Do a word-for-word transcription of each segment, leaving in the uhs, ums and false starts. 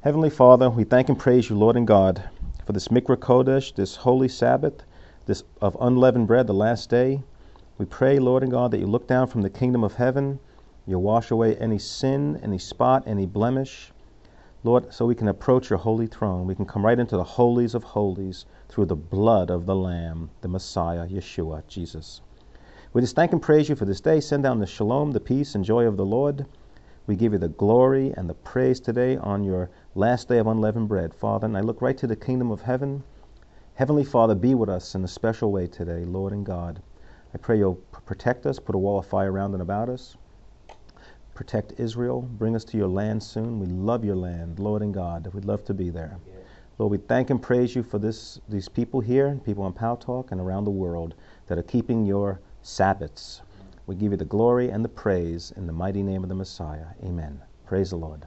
Heavenly Father, we thank and praise you, Lord and God, for this Mikra Kodesh, this holy Sabbath, this of unleavened bread, the last day. We pray, Lord and God, that you look down from the kingdom of heaven, you wash away any sin, any spot, any blemish, Lord, so we can approach your holy throne. We can come right into the holies of holies through the blood of the Lamb, the Messiah, Yeshua, Jesus. We just thank and praise you for this day. Send down the shalom, the peace and joy of the Lord. We give you the glory and the praise today on your last day of unleavened bread, Father. And I look right to the kingdom of heaven. Heavenly Father, be with us in a special way today, Lord and God. I pray you'll protect us, put a wall of fire around and about us. Protect Israel. Bring us to your land soon. We love your land, Lord and God. We'd love to be there. Yes. Lord, we thank and praise you for this, these people here, people on Pow Talk and around the world that are keeping your Sabbaths. We give you the glory and the praise in the mighty name of the Messiah. Amen. Praise the Lord.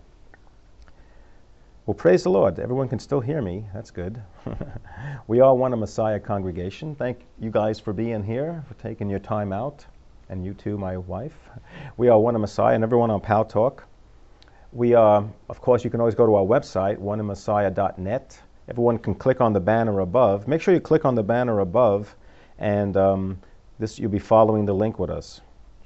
Well, praise the Lord. Everyone can still hear me. That's good. We are one of Messiah congregation. Thank you guys for being here, for taking your time out. And you too, my wife. We are One in Messiah, and everyone on Pow Talk. We are, of course, you can always go to our website, one in messiah dot net. Everyone can click on the banner above. Make sure you click on the banner above, and um, this you'll be following the link with us.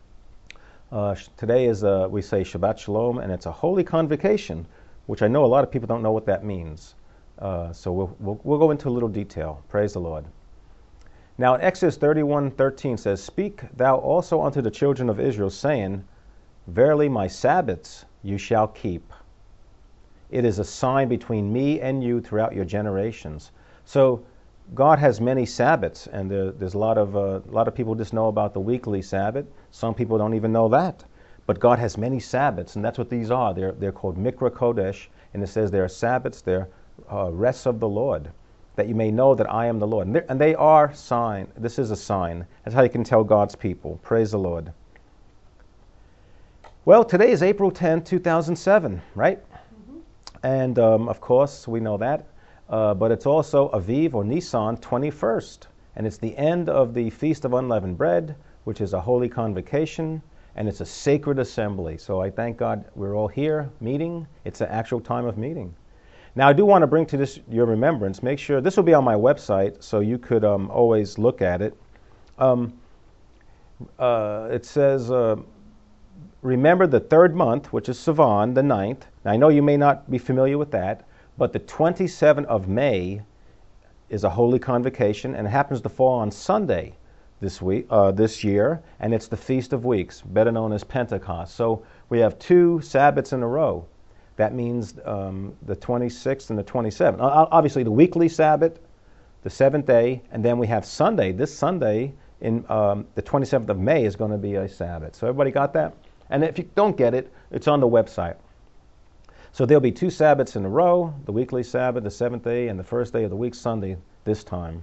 Uh, sh- today is, uh, we say Shabbat Shalom, and it's a holy convocation, which I know a lot of people don't know what that means. Uh, so we'll, we'll, we'll go into a little detail. Praise the Lord. Now, Exodus thirty-one thirteen says, Speak thou also unto the children of Israel, saying, Verily my Sabbaths you shall keep. It is a sign between me and you throughout your generations. So God has many Sabbaths, and there, there's a lot of uh, a lot of people just know about the weekly Sabbath. Some people don't even know that. But God has many Sabbaths, and that's what these are. They're, they're called Mikra Kodesh, and it says they're Sabbaths, they're uh, rests of the Lord, that you may know that I am the Lord. And, and they are sign. This is a sign. That's how you can tell God's people. Praise the Lord. Well, today is April tenth, two thousand seven, right? Mm-hmm. And um, of course, we know that. Uh, but it's also Aviv or Nisan twenty-first. And it's the end of the Feast of Unleavened Bread, which is a holy convocation. And it's a sacred assembly. So I thank God we're all here meeting. It's an actual time of meeting. Now, I do want to bring to this your remembrance. Make sure this will be on my website, so you could um, always look at it. Um, uh, it says, uh, remember the third month, which is Sivan, the ninth. Now, I know you may not be familiar with that, but the twenty-seventh of May is a holy convocation, and it happens to fall on Sunday this week, uh, this year, and it's the Feast of Weeks, better known as Pentecost. So we have two Sabbaths in a row. That means um, the twenty-sixth and the twenty-seventh. Obviously, the weekly Sabbath, the seventh day, and then we have Sunday. This Sunday, in um, the twenty-seventh of May, is going to be a Sabbath. So everybody got that? And if you don't get it, it's on the website. So there'll be two Sabbaths in a row, the weekly Sabbath, the seventh day, and the first day of the week, Sunday, this time.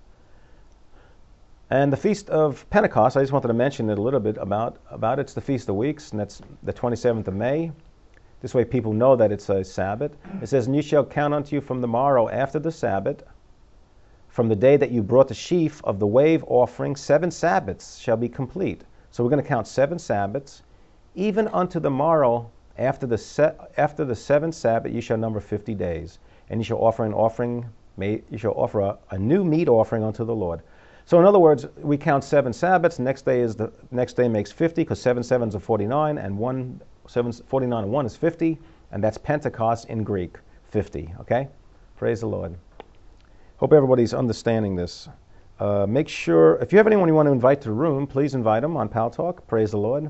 And the Feast of Pentecost, I just wanted to mention it a little bit about, about it's the Feast of Weeks, and that's the twenty-seventh of May. This way people know that it's a Sabbath. It says, And you shall count unto you from the morrow after the Sabbath, from the day that you brought the sheaf of the wave offering, seven Sabbaths shall be complete. So we're going to count seven Sabbaths. Even unto the morrow after the se- after the seventh Sabbath you shall number fifty days. And you shall offer an offering, may, you shall offer a, a new meat offering unto the Lord. So in other words, we count seven Sabbaths. Next day is the next day makes fifty, because seven sevens are forty-nine, and one seven, forty-nine and one is fifty, and that's Pentecost in Greek, fifty, okay? Praise the Lord. Hope everybody's understanding this. Uh, make sure, if you have anyone you want to invite to the room, please invite them on Pow Talk. Praise the Lord.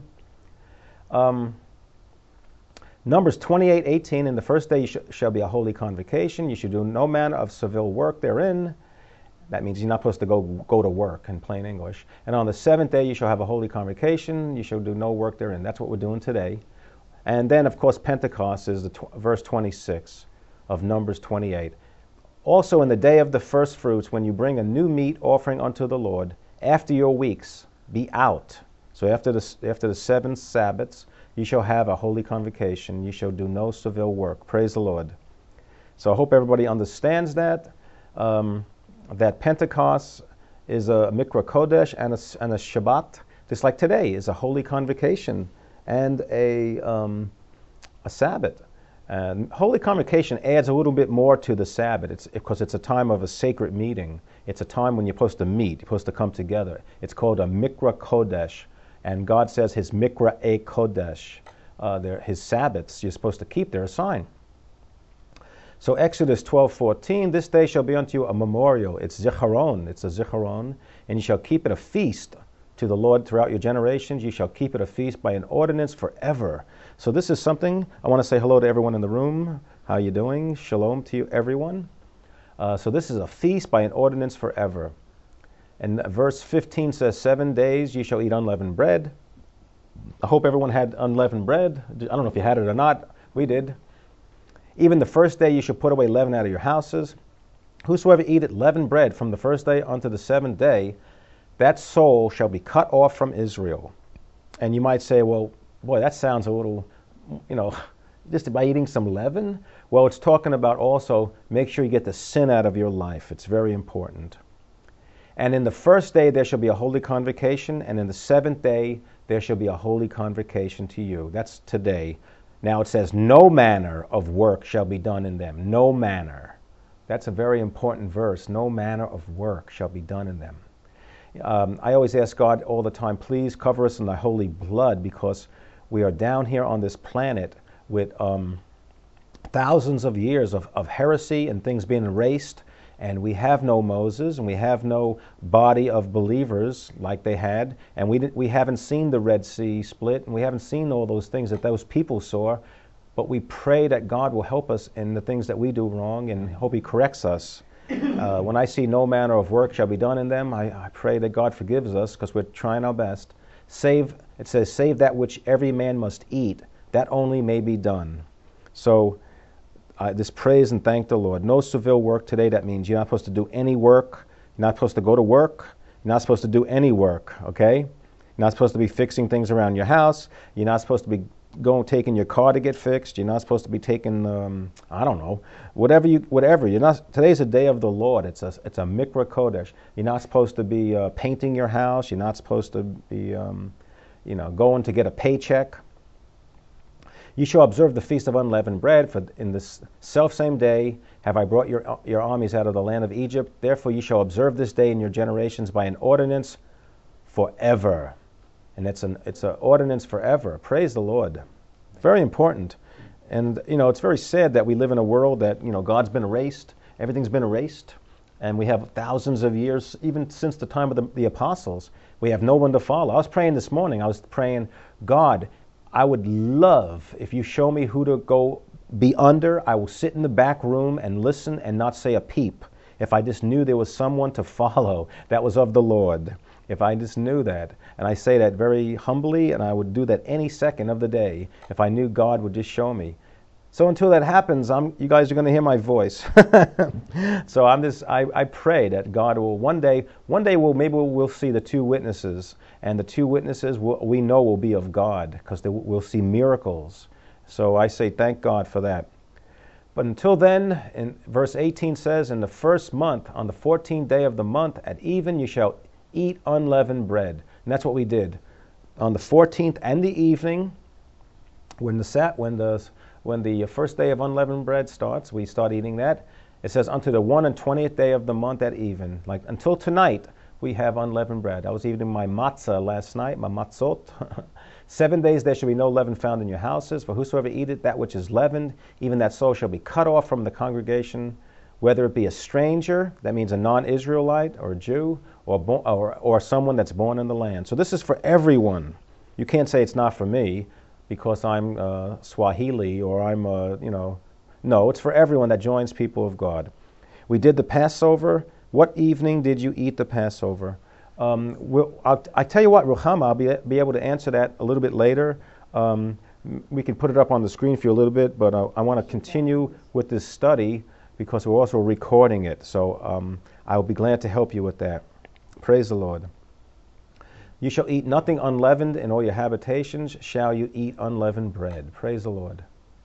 Um, Numbers twenty-eight eighteen, in the first day you sh- shall be a holy convocation. You should do no manner of civil work therein. That means you're not supposed to go go to work, in plain English. And on the seventh day you shall have a holy convocation. You shall do no work therein. That's what we're doing today. And then, of course, Pentecost is the tw- verse twenty-six of Numbers twenty-eight. Also in the day of the first fruits, when you bring a new meat offering unto the Lord, after your weeks, be out. So after the, after the seven Sabbaths, you shall have a holy convocation. You shall do no civil work. Praise the Lord. So I hope everybody understands that. Um, that Pentecost is a Mikra Kodesh and a, and a Shabbat, just like today is a holy convocation and a um, a Sabbath. And Holy Convocation adds a little bit more to the Sabbath. It's because it's a time of a sacred meeting. It's a time when you're supposed to meet, you're supposed to come together. It's called a Mikra Kodesh. And God says his Mikra E Kodesh, uh, his Sabbaths you're supposed to keep, they're a sign. So Exodus twelve fourteen, this day shall be unto you a memorial. It's Zicharon, it's a Zicharon. And you shall keep it a feast to the Lord throughout your generations. You shall keep it a feast by an ordinance forever. So this is something, I want to say hello to everyone in the room. How are you doing? Shalom to you, everyone. Uh, so this is a feast by an ordinance forever. And verse fifteen says, seven days you shall eat unleavened bread. I hope everyone had unleavened bread. I don't know if you had it or not. We did. Even the first day you shall put away leaven out of your houses. Whosoever eateth leavened bread from the first day unto the seventh day, that soul shall be cut off from Israel. And you might say, well, boy, that sounds a little, you know, just by eating some leaven? Well, it's talking about also make sure you get the sin out of your life. It's very important. And in the first day there shall be a holy convocation, and in the seventh day there shall be a holy convocation to you. That's today. Now it says, no manner of work shall be done in them. No manner. That's a very important verse. No manner of work shall be done in them. Um, I always ask God all the time, please cover us in thy holy blood, because we are down here on this planet with um, thousands of years of, of heresy and things being erased, and we have no Moses, and we have no body of believers like they had, and we we haven't seen the Red Sea split, and we haven't seen all those things that those people saw, but we pray that God will help us in the things that we do wrong, and hope he corrects us. Uh, when I see no manner of work shall be done in them, I, I pray that God forgives us, because we're trying our best. Save, it says, save that which every man must eat, that only may be done. So uh, this praise and thank the Lord. No Seville work today. That means you're not supposed to do any work. You're not supposed to go to work. You're not supposed to do any work, okay? You're not supposed to be fixing things around your house. You're not supposed to be going taking your car to get fixed. You're not supposed to be taking, um, I don't know, whatever you, whatever. You're not. Today's a day of the Lord. It's a, it's a Mikra Kodesh. You're not supposed to be uh, painting your house. You're not supposed to be, um, you know, going to get a paycheck. You shall observe the feast of unleavened bread, for in this selfsame day have I brought your your armies out of the land of Egypt. Therefore you shall observe this day in your generations by an ordinance forever. And it's an it's an ordinance forever. Praise the Lord. Very important. And you know, it's very sad that we live in a world that, you know, God's been erased, everything's been erased, and we have thousands of years, even since the time of the, the apostles, we have no one to follow. I was praying this morning, I was praying, God, I would love if you show me who to go be under. I will sit in the back room and listen and not say a peep. If I just knew there was someone to follow that was of the Lord. If I just knew that. And I say that very humbly, and I would do that any second of the day if I knew God would just show me. So until that happens, I'm, you guys are going to hear my voice. So I'm just, I, I pray that God will one day, one day we'll, maybe we'll, we'll see the two witnesses, and the two witnesses will, we know will be of God, because we'll see miracles. So I say thank God for that. But until then, in verse eighteen says, in the first month, on the fourteenth day of the month, at even you shall eat unleavened bread. And that's what we did. On the fourteenth and the evening, when the sat, when the when the first day of unleavened bread starts, we start eating that. It says unto the one and twentieth day of the month at even. Like until tonight, we have unleavened bread. I was eating my matzah last night, my matzot. Seven days there shall be no leaven found in your houses. For whosoever eateth that which is leavened, even that soul shall be cut off from the congregation. Whether it be a stranger, that means a non-Israelite or a Jew, or, bo- or or someone that's born in the land. So this is for everyone. You can't say it's not for me because I'm uh, Swahili or I'm, uh, you know. No, it's for everyone that joins people of God. We did the Passover. What evening did you eat the Passover? Um, we'll, I'll, I tell you what, Ruchama, I'll be, be able to answer that a little bit later. Um, we can put it up on the screen for you a little bit, but I, I want to continue with this study because we're also recording it. So um, I'll be glad to help you with that. Praise the Lord. You shall eat nothing unleavened in all your habitations. Shall you eat unleavened bread? Praise the Lord.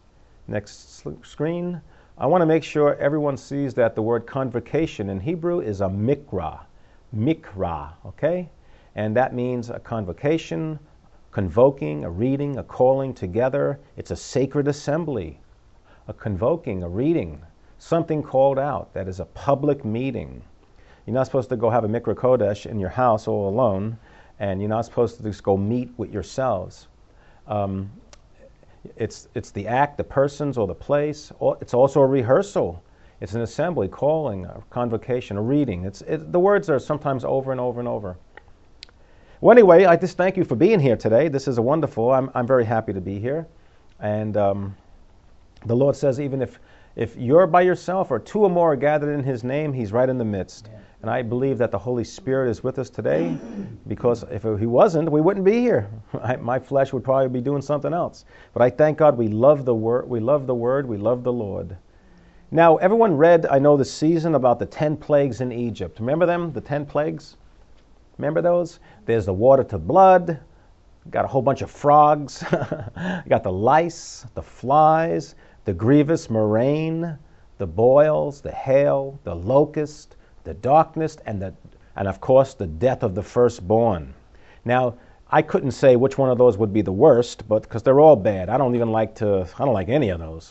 Next screen. I want to make sure everyone sees that the word convocation in Hebrew is a mikra. Mikra, okay? And that means a convocation, convoking, a reading, a calling together. It's a sacred assembly. a convoking, a reading, something called out that is a public meeting. You're not supposed to go have a Mikra Kodesh in your house all alone, and you're not supposed to just go meet with yourselves. Um, it's, it's the act, the persons, or the place. It's also a rehearsal. It's an assembly, calling, a convocation, a reading. It's, it, the words are sometimes over and over and over. Well, anyway, I just thank you for being here today. This is a wonderful. I'm, I'm very happy to be here. And um, the Lord says even if, if you're by yourself or two or more are gathered in His name, He's right in the midst. Yeah. And I believe that the Holy Spirit is with us today, because if He wasn't, we wouldn't be here. I, my flesh would probably be doing something else. But I thank God we love the word, we love the Word, we love the Lord. Now, everyone read, I know, this season about the ten plagues in Egypt. Remember them, the ten plagues? Remember those? There's the water to blood. Got a whole bunch of frogs. You got the lice, the flies, the grievous murrain, the boils, the hail, the locust, the darkness, and the and of course the death of the firstborn. Now, I couldn't say which one of those would be the worst, but because they're all bad. I don't even like to. I don't like any of those.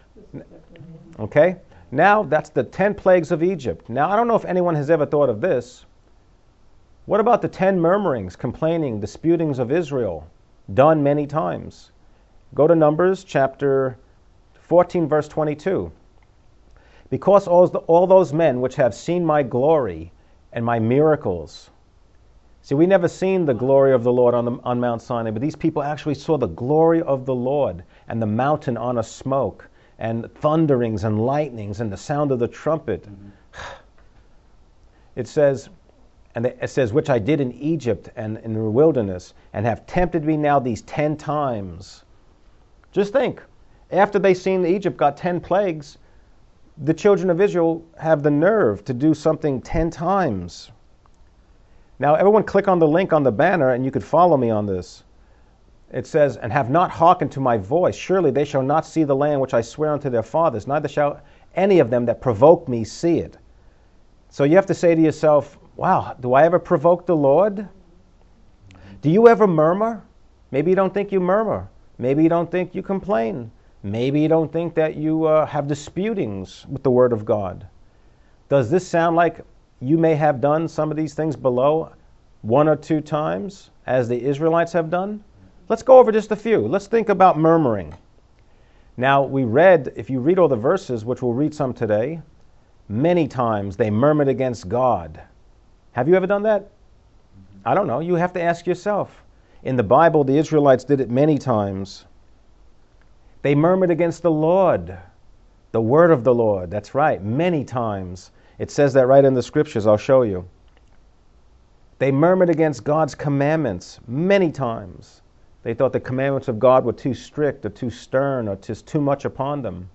Okay. Now that's the ten plagues of Egypt. Now I don't know if anyone has ever thought of this. What about the ten murmurings, complaining, disputings of Israel, done many times? Go to Numbers chapter fourteen, verse twenty-two. Because all, the, all those men which have seen my glory and my miracles. See, we never seen the glory of the Lord on, the, on Mount Sinai, but these people actually saw the glory of the Lord and the mountain on a smoke and thunderings and lightnings and the sound of the trumpet. Mm-hmm. It says... And it says, which I did in Egypt and in the wilderness, and have tempted me now these ten times. Just think, after they seen Egypt got ten plagues, the children of Israel have the nerve to do something ten times. Now, everyone click on the link on the banner, and you could follow me on this. It says, and have not hearkened to my voice. Surely they shall not see the land which I swear unto their fathers, neither shall any of them that provoke me see it. So you have to say to yourself, wow, do I ever provoke the Lord? Do you ever murmur? Maybe you don't think you murmur. Maybe you don't think you complain. Maybe you don't think that you uh, have disputings with the Word of God. Does this sound like you may have done some of these things below one or two times, as the Israelites have done? Let's go over just a few. Let's think about murmuring. Now, we read, if you read all the verses, which we'll read some today, many times they murmured against God. Have you ever done that? I don't know. You have to ask yourself. In the Bible, the Israelites did it many times. They murmured against the Lord, the word of the Lord. That's right, many times. It says that right in the scriptures. I'll show you. They murmured against God's commandments many times. They thought the commandments of God were too strict or too stern or just too much upon them.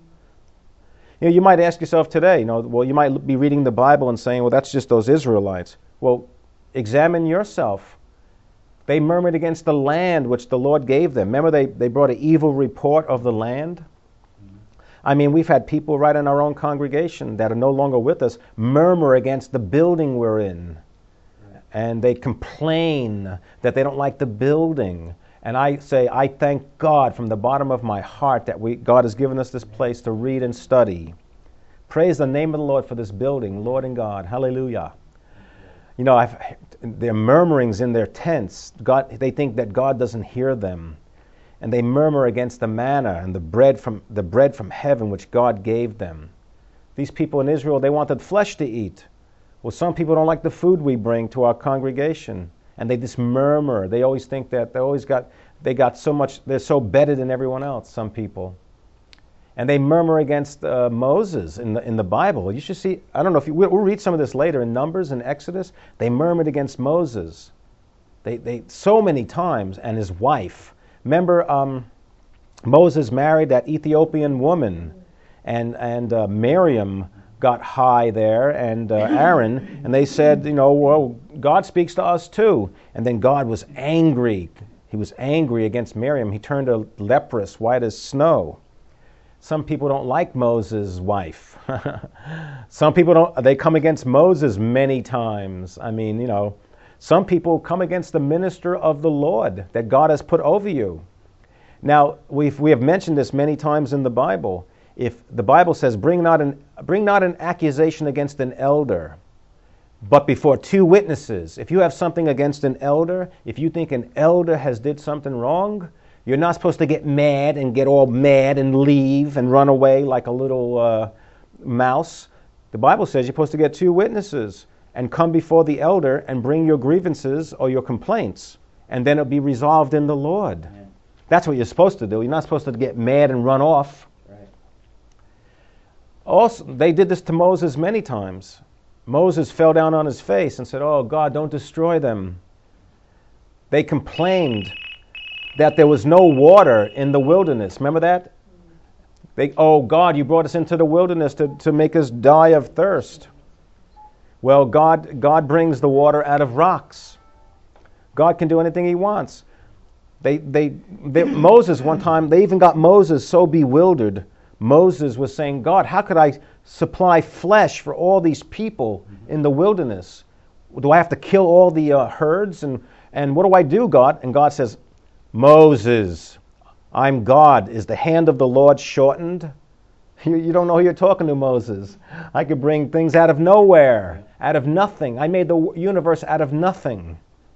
You know, you might ask yourself today, you know, well, you might be reading the Bible and saying, well, that's just those Israelites. Well, examine yourself. They murmured against the land which the Lord gave them. Remember, they, they brought an evil report of the land? I mean, we've had people right in our own congregation that are no longer with us murmur against the building we're in. And they complain that they don't like the building. And I say, I thank God from the bottom of my heart that we God has given us this place to read and study. Praise the name of the Lord for this building, Lord and God. Hallelujah. You know, I've, their murmurings in their tents, God, they think that God doesn't hear them. And they murmur against the manna and the bread from the bread from heaven which God gave them. These people in Israel, they wanted flesh to eat. Well, some people don't like the food we bring to our congregation. And they just murmur. They always think that they always got, they got so much, they're so better than everyone else, some people. And they murmur against uh, Moses in the, in the Bible. You should see, I don't know if you, we'll, we'll read some of this later in Numbers and Exodus. They murmured against Moses. They, they, so many times, and his wife. Remember, um, Moses married that Ethiopian woman, and, and uh, Miriam got high there, and uh, Aaron, and they said, you know, well, God speaks to us too. And then God was angry. He was angry against Miriam. He turned her leprous, white as snow. Some people don't like Moses' wife. Some people don't, they come against Moses many times. I mean, you know, some people come against the minister of the Lord that God has put over you. Now, we've, we have mentioned this many times in the Bible. If the Bible says, bring not an, bring not an accusation against an elder, but before two witnesses. If you have something against an elder, if you think an elder has did something wrong, you're not supposed to get mad and get all mad and leave and run away like a little uh, mouse. The Bible says you're supposed to get two witnesses and come before the elder and bring your grievances or your complaints, and then it'll be resolved in the Lord. Amen. That's what you're supposed to do. You're not supposed to get mad and run off. Right. Also, they did this to Moses many times. Moses fell down on his face and said, "Oh, God, don't destroy them." They complained that there was no water in the wilderness. Remember that? They, "Oh, God, you brought us into the wilderness to, to make us die of thirst." Well, God, God brings the water out of rocks. God can do anything he wants. They, they, they, Moses, one time, they even got Moses so bewildered. Moses was saying, "God, how could I supply flesh for all these people in the wilderness? Do I have to kill all the uh, herds? And, and what do I do, God?" And God says, "Moses, I'm God. Is the hand of the Lord shortened?" You, you don't know who you're talking to, Moses. I could bring things out of nowhere, out of nothing. I made the universe out of nothing.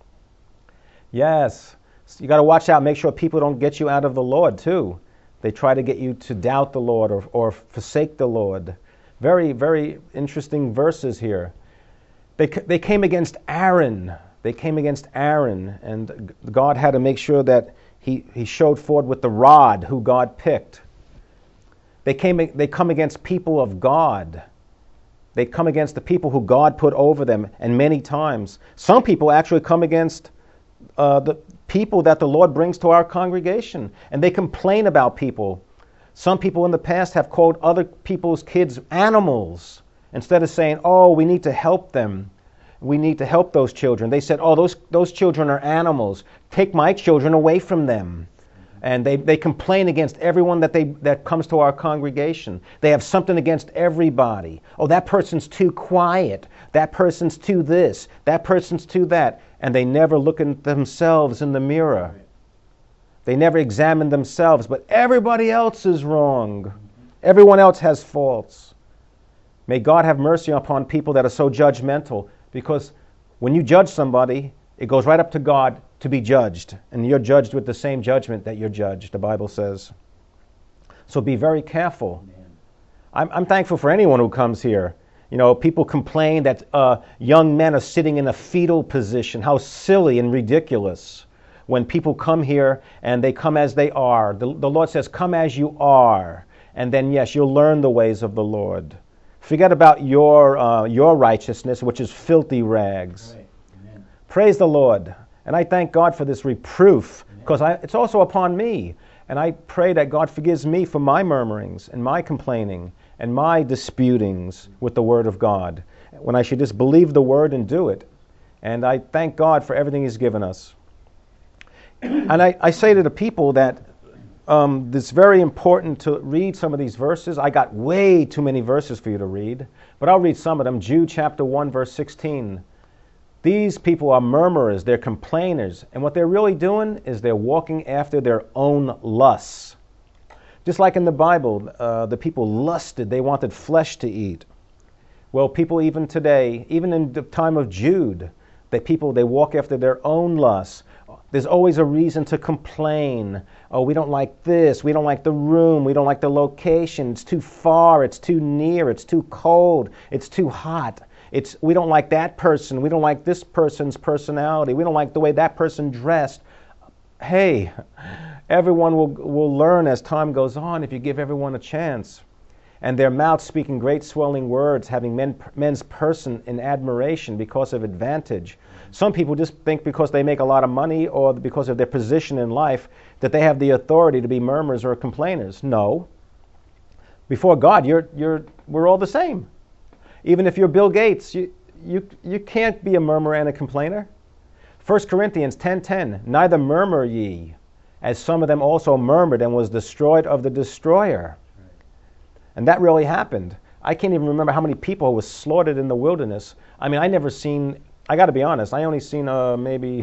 Yes. You got to watch out. Make sure people don't get you out of the Lord, too. They try to get you to doubt the Lord or, or forsake the Lord. Very, very interesting verses here. They, they came against Aaron. They came against Aaron, and God had to make sure that he, he showed forward with the rod who God picked. They came. They come against people of God. They come against the people who God put over them, and many times. Some people actually come against uh, the people that the Lord brings to our congregation, and they complain about people. Some people in the past have called other people's kids animals instead of saying, "Oh, we need to help them. We need to help those children." They said, "Oh, those those children are animals. Take my children away from them." And they, they complain against everyone that they that comes to our congregation. They have something against everybody. "Oh, that person's too quiet. That person's too this. That person's too that." And they never look at themselves in the mirror. They never examine themselves. But everybody else is wrong. Everyone else has faults. May God have mercy upon people that are so judgmental, because when you judge somebody, it goes right up to God to be judged. And you're judged with the same judgment that you're judged, the Bible says. So be very careful. I'm, I'm thankful for anyone who comes here. You know, people complain that uh, young men are sitting in a fetal position. How silly and ridiculous. When people come here and they come as they are. The, the Lord says, "Come as you are." And then, yes, you'll learn the ways of the Lord. Forget about your uh, your righteousness, which is filthy rags. Right. Amen. Praise the Lord. And I thank God for this reproof, because it's also upon me. And I pray that God forgives me for my murmurings and my complaining and my disputings with the Word of God, when I should just believe the Word and do it. And I thank God for everything He's given us. And I, I say to the people that um, it's very important to read some of these verses. I got way too many verses for you to read, but I'll read some of them. Jude chapter one, verse sixteen. These people are murmurers, they're complainers, and what they're really doing is they're walking after their own lusts. Just like in the Bible, uh, the people lusted, they wanted flesh to eat. Well, people even today, even in the time of Jude, the people, they walk after their own lusts. There's always a reason to complain. "Oh, we don't like this, we don't like the room, we don't like the location, it's too far, it's too near, it's too cold, it's too hot. It's we don't like that person, we don't like this person's personality, we don't like the way that person dressed." Hey, everyone will will learn as time goes on if you give everyone a chance. And their mouths speaking great swelling words, having men, men's person in admiration because of advantage. Some people just think because they make a lot of money or because of their position in life that they have the authority to be murmurers or complainers. No. Before God, you're you're we're all the same. Even if you're Bill Gates, you you you can't be a murmurer and a complainer. First Corinthians ten ten, neither murmur ye, as some of them also murmured and was destroyed of the destroyer. And that really happened. I can't even remember how many people were slaughtered in the wilderness. I mean, I never seen, I got to be honest, I only seen uh, maybe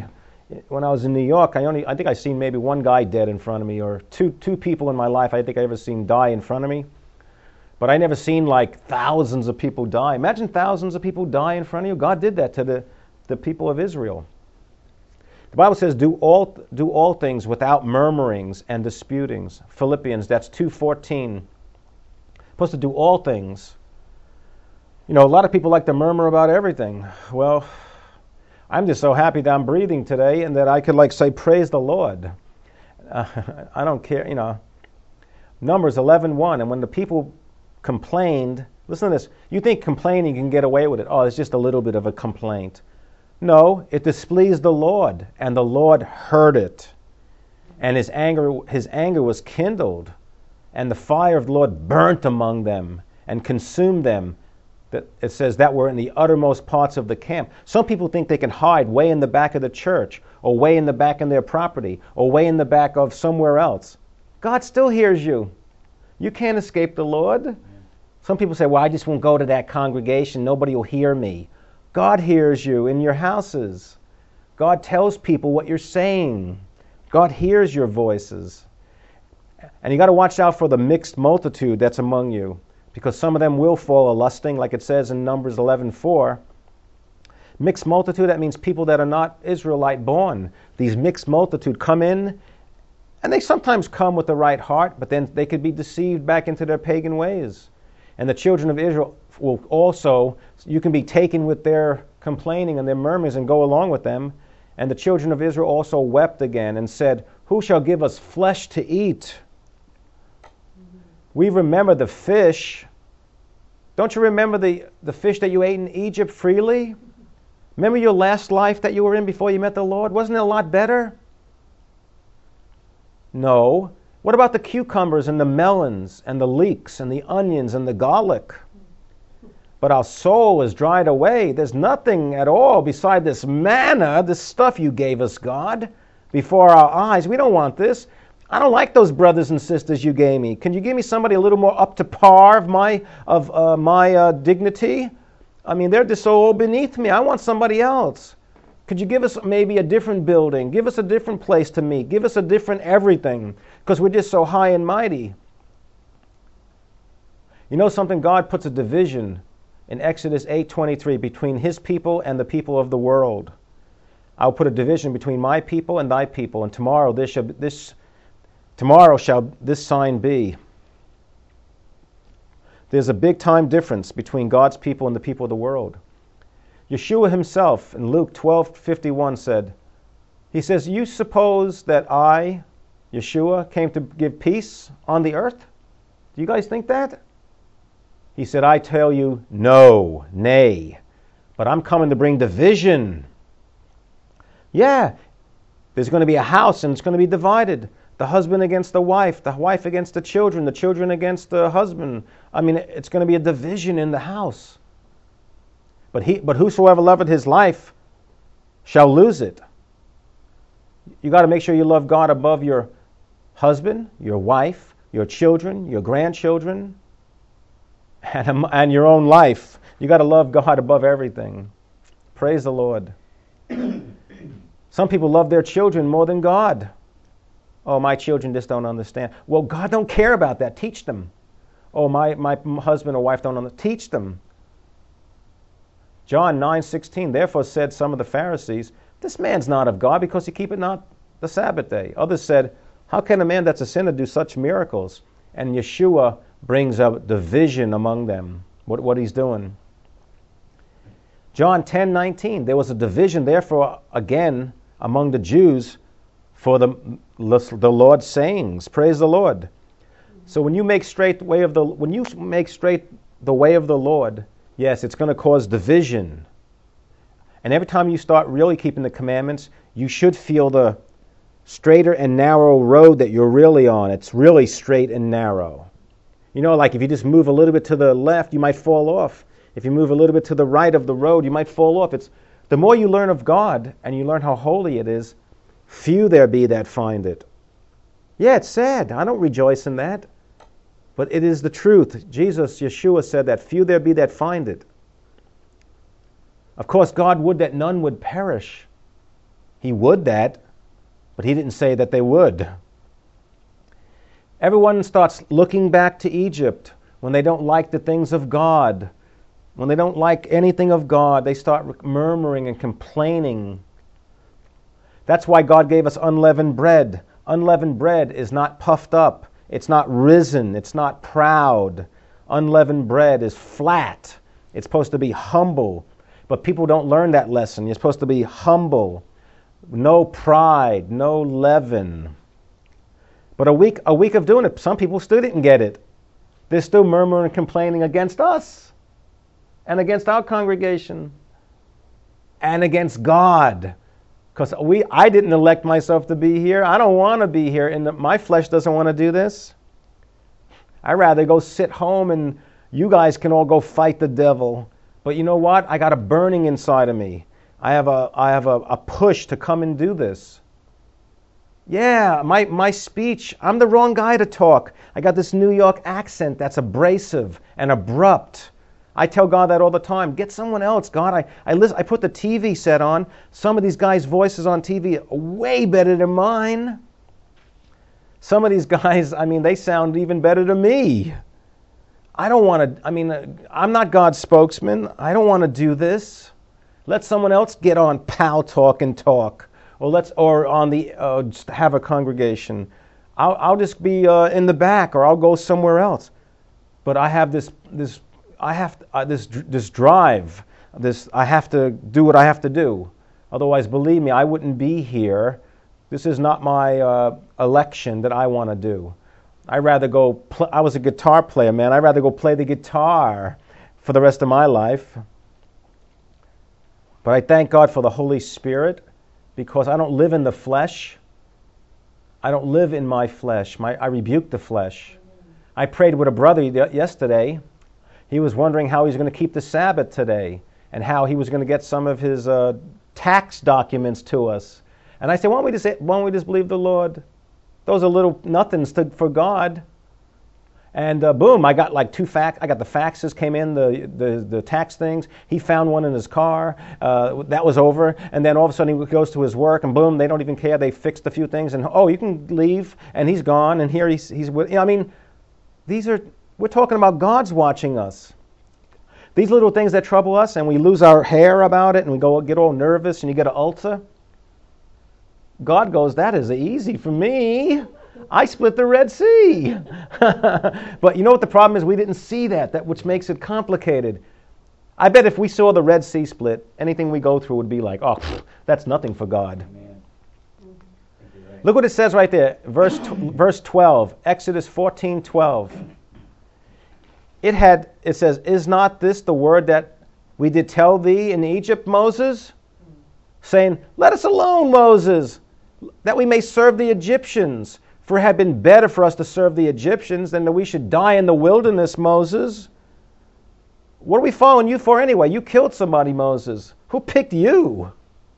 when I was in New York, I only I think I seen maybe one guy dead in front of me, or two two people in my life I think I ever seen die in front of me. But I never seen like thousands of people die. Imagine thousands of people die in front of you. God did that to the, the people of Israel. The Bible says, do all do all things without murmurings and disputings. Philippians, that's two fourteen. Supposed to do all things. You know, a lot of people like to murmur about everything. Well, I'm just so happy that I'm breathing today and that I could like say, praise the Lord. Uh, I don't care, you know. Numbers eleven one, and when the people complained, listen to this, you think complaining you can get away with it. Oh, it's just a little bit of a complaint. No, it displeased the Lord, and the Lord heard it. And his anger, his anger was kindled, and the fire of the Lord burnt among them and consumed them. That it says that were in the uttermost parts of the camp. Some people think they can hide way in the back of the church, or way in the back in their property, or way in the back of somewhere else. God still hears you. You can't escape the Lord. Some people say, well, I just won't go to that congregation. Nobody will hear me. God hears you in your houses. God tells people what you're saying. God hears your voices. And you got to watch out for the mixed multitude that's among you, because some of them will fall a lusting, like it says in Numbers eleven four. Mixed multitude, that means people that are not Israelite born. These mixed multitude come in, and they sometimes come with the right heart, but then they could be deceived back into their pagan ways. And the children of Israel will also, you can be taken with their complaining and their murmurs and go along with them. And the children of Israel also wept again and said, who shall give us flesh to eat? We remember the fish. Don't you remember the, the fish that you ate in Egypt freely? Remember your last life that you were in before you met the Lord? Wasn't it a lot better? No. What about the cucumbers and the melons and the leeks and the onions and the garlic? But our soul is dried away. There's nothing at all beside this manna, this stuff you gave us, God, before our eyes. We don't want this. I don't like those brothers and sisters you gave me. Can you give me somebody a little more up to par of my of uh, my uh, dignity? I mean, they're just so beneath me. I want somebody else. Could you give us maybe a different building? Give us a different place to meet. Give us a different everything, because we're just so high and mighty. You know something? God puts a division in Exodus eight twenty-three between his people and the people of the world. I'll put a division between my people and thy people, and tomorrow this shall this tomorrow shall this sign be. There's a big time difference between God's people and the people of the world. Yeshua himself in Luke twelve fifty-one said, he says, you suppose that I, Yeshua, came to give peace on the earth? Do you guys think that? He said, I tell you, no, nay, but I'm coming to bring division. Yeah, there's going to be a house and it's going to be divided. The husband against the wife, the wife against the children, the children against the husband. I mean, it's going to be a division in the house. But he, but whosoever loveth his life shall lose it. You got to make sure you love God above your husband, your wife, your children, your grandchildren, and, and your own life. You got to love God above everything. Praise the Lord. Some people love their children more than God. Oh, my children just don't understand. Well, God don't care about that. Teach them. Oh, my, my husband or wife don't understand. Teach them. John nine sixteen, therefore said some of the Pharisees, this man's not of God because he keepeth not the Sabbath day. Others said, how can a man that's a sinner do such miracles? And Yeshua brings up division among them, what, what he's doing. John ten nineteen, there was a division therefore again among the Jews for the, the Lord's sayings. Praise the Lord. So when you make straight the way of the when you make straight the way of the Lord, yes, it's going to cause division. And every time you start really keeping the commandments, you should feel the straighter and narrow road that you're really on. It's really straight and narrow. You know, like if you just move a little bit to the left, you might fall off. If you move a little bit to the right of the road, you might fall off. It's the more you learn of God and you learn how holy it is, few there be that find it. Yeah, it's sad. I don't rejoice in that. But it is the truth. Jesus, Yeshua said that few there be that find it. Of course, God would that none would perish. He would that, but he didn't say that they would. Everyone starts looking back to Egypt when they don't like the things of God. When they don't like anything of God, they start murmuring and complaining. That's why God gave us unleavened bread. Unleavened bread is not puffed up. It's not risen. It's not proud. Unleavened bread is flat. It's supposed to be humble. But people don't learn that lesson. You're supposed to be humble. No pride. No leaven. But a week, a week of doing it, some people still didn't get it. They're still murmuring and complaining against us and against our congregation and against God. Because we, I didn't elect myself to be here. I don't want to be here. And my flesh doesn't want to do this. I'd rather go sit home and you guys can all go fight the devil. But you know what? I got a burning inside of me. I have a, I have a, a push to come and do this. Yeah, my, my speech, I'm the wrong guy to talk. I got this New York accent that's abrasive and abrupt. I tell God that all the time. Get someone else, God. I, I, listen, I put the T V set on. Some of these guys' voices on T V are way better than mine. Some of these guys, I mean, they sound even better to me. I don't want to, I mean, I'm not God's spokesman. I don't want to do this. Let someone else get on Pal Talk and talk. Or let's, or on the, uh, just have a congregation. I'll, I'll just be uh, in the back, or I'll go somewhere else. But I have this, this, I have uh, this, this drive. This, I have to do what I have to do. Otherwise, believe me, I wouldn't be here. This is not my uh, election that I want to do. I'd rather go. Pl- I was a guitar player, man. I'd rather go play the guitar for the rest of my life. But I thank God for the Holy Spirit. Because I don't live in the flesh. I don't live in my flesh. My, I rebuke the flesh. I prayed with a brother yesterday. He was wondering how he was going to keep the Sabbath today and how he was going to get some of his uh, tax documents to us. And I said, why don't we just, why don't we just believe the Lord? Those are little nothings to, for God. And uh, boom, I got like two fax. I got the faxes came in, the, the, the tax things. He found one in his car. Uh, that was over. And then all of a sudden he goes to his work, and boom, they don't even care. They fixed a few things, and oh, you can leave. And he's gone. And here he's he's with. You know, I mean, these are we're talking about God's watching us. These little things that trouble us, and we lose our hair about it, and we go get all nervous, and you get an ulcer. God goes, that is easy for me. I split the Red Sea. But you know what the problem is? We didn't see that, that which makes it complicated. I bet if we saw the Red Sea split, anything we go through would be like, oh, pff, that's nothing for God. Amen. Look what it says right there, verse verse twelve, Exodus fourteen twelve. It had, it says, is not this the word that we did tell thee in Egypt, Moses? Saying, let us alone, Moses, that we may serve the Egyptians. For it had been better for us to serve the Egyptians than that we should die in the wilderness, Moses. What are we following you for anyway? You killed somebody, Moses. Who picked you?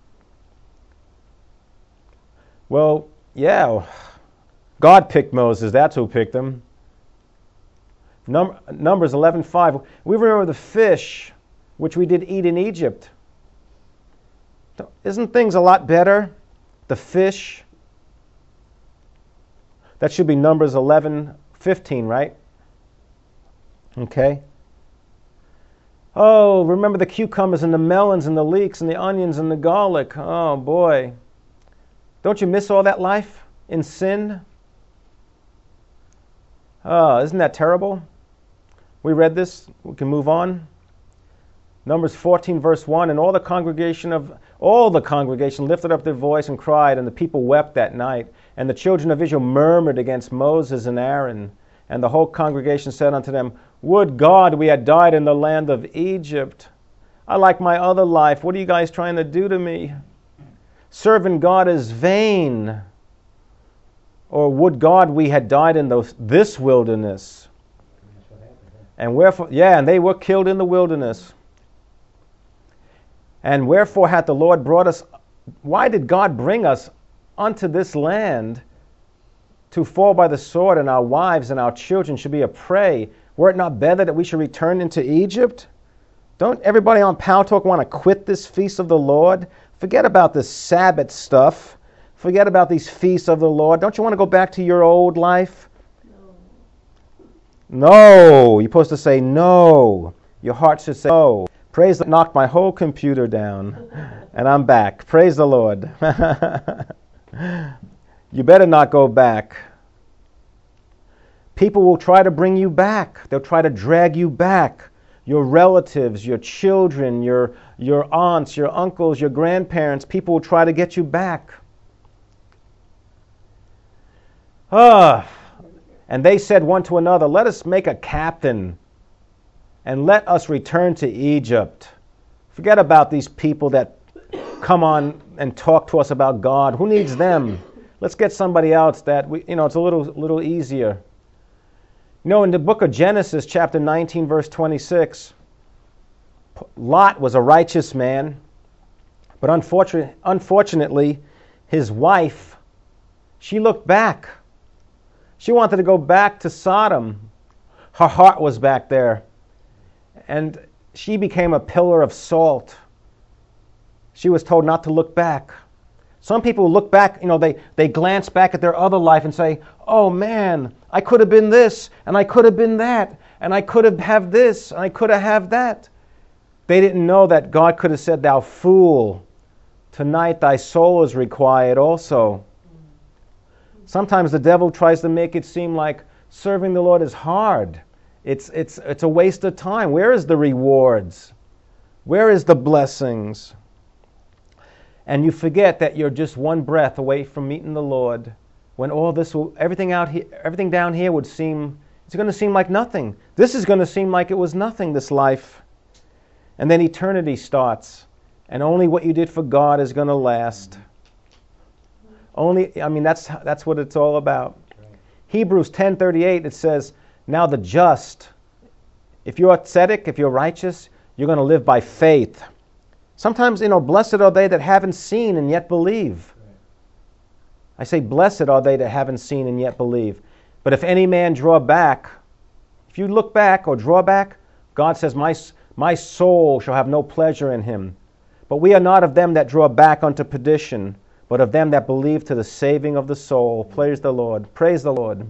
Well, yeah, God picked Moses. That's who picked him. Num- Numbers eleven five. We remember the fish which we did eat in Egypt. Isn't things a lot better? The fish. That should be Numbers eleven fifteen, right? Okay. Oh, remember the cucumbers and the melons and the leeks and the onions and the garlic. Oh, boy. Don't you miss all that life in sin? Oh, isn't that terrible? We read this. We can move on. Numbers fourteen, verse one, and all the congregation of all the congregation lifted up their voice and cried, and the people wept that night. And the children of Israel murmured against Moses and Aaron. And the whole congregation said unto them, would God we had died in the land of Egypt. I like my other life. What are you guys trying to do to me? Serving God is vain. Or would God we had died in those, this wilderness. And wherefore, yeah, and they were killed in the wilderness. And wherefore hath the Lord brought us, why did God bring us unto this land to fall by the sword, and our wives and our children should be a prey? Were it not better that we should return into Egypt? Don't everybody on Power Talk want to quit this feast of the Lord? Forget about this Sabbath stuff. Forget about these feasts of the Lord. Don't you want to go back to your old life? No. No. You're supposed to say no. Your heart should say no. Praise the Lord. Knocked my whole computer down, and I'm back. Praise the Lord. You better not go back. People will try to bring you back. They'll try to drag you back. Your relatives, your children, your, your aunts, your uncles, your grandparents, people will try to get you back. Ah, and they said one to another, let us make a captain and let us return to Egypt. Forget about these people that come on and talk to us about God. Who needs them? Let's get somebody else that, we, you know, it's a little, little easier. You know, in the book of Genesis, chapter nineteen, verse twenty-six, Lot was a righteous man, but unfortunately, unfortunately, his wife, she looked back. She wanted to go back to Sodom. Her heart was back there. And she became a pillar of salt. She was told not to look back. Some people look back, you know, they, they glance back at their other life and say, oh man, I could have been this, and I could have been that, and I could have have this, and I could have have that. They didn't know that God could have said, thou fool, tonight thy soul is required also. Sometimes the devil tries to make it seem like serving the Lord is hard. It's, it's, it's a waste of time. Where is the rewards? Where is the blessings? And you forget that you're just one breath away from meeting the Lord. When all this, will, everything out here, everything down here would seem, it's going to seem like nothing. This is going to seem like it was nothing, this life. And then eternity starts. And only what you did for God is going to last. Only, I mean, that's that's what it's all about. Right. Hebrews ten thirty-eight, it says, now the just, if you're tzedek, if you're righteous, you're going to live by faith. Sometimes, you know, blessed are they that haven't seen and yet believe. Right. I say, blessed are they that haven't seen and yet believe. But if any man draw back, if you look back or draw back, God says, my, my soul shall have no pleasure in him. But we are not of them that draw back unto perdition, but of them that believe to the saving of the soul. Praise the Lord. Praise the Lord.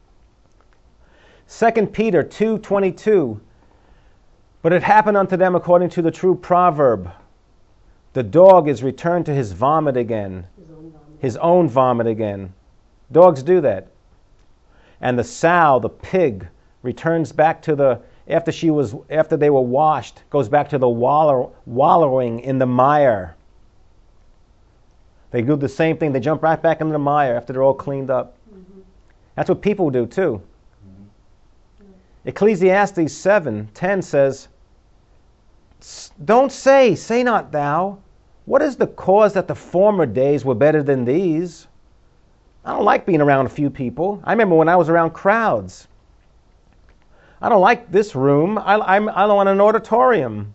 Second Peter two twenty-two. But it happened unto them according to the true proverb. The dog is returned to his vomit again. His own vomit, his own vomit again. Dogs do that. And the sow, the pig, returns back to the, after she was, after they were washed, goes back to the wallow, wallowing in the mire. They do the same thing. They jump right back into the mire after they're all cleaned up. Mm-hmm. That's what people do too. Mm-hmm. Ecclesiastes seven ten says, don't say, say not thou, what is the cause that the former days were better than these? I don't like being around a few people. I remember when I was around crowds. I don't like this room. I, I'm, I don't want an auditorium.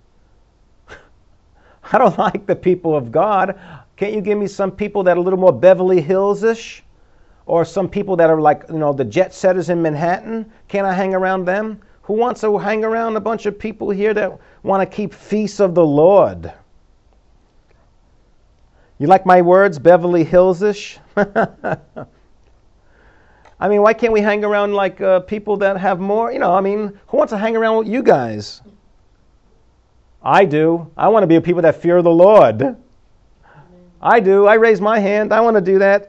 I don't like the people of God. Can't you give me some people that are a little more Beverly Hills-ish? Or some people that are like, you know, the jet setters in Manhattan? Can't I hang around them? Who wants to hang around a bunch of people here that want to keep feasts of the Lord? You like my words, Beverly Hills-ish? I mean, why can't we hang around like uh, people that have more? You know, I mean, who wants to hang around with you guys? I do. I want to be with people that fear the Lord. I do. I raise my hand. I want to do that.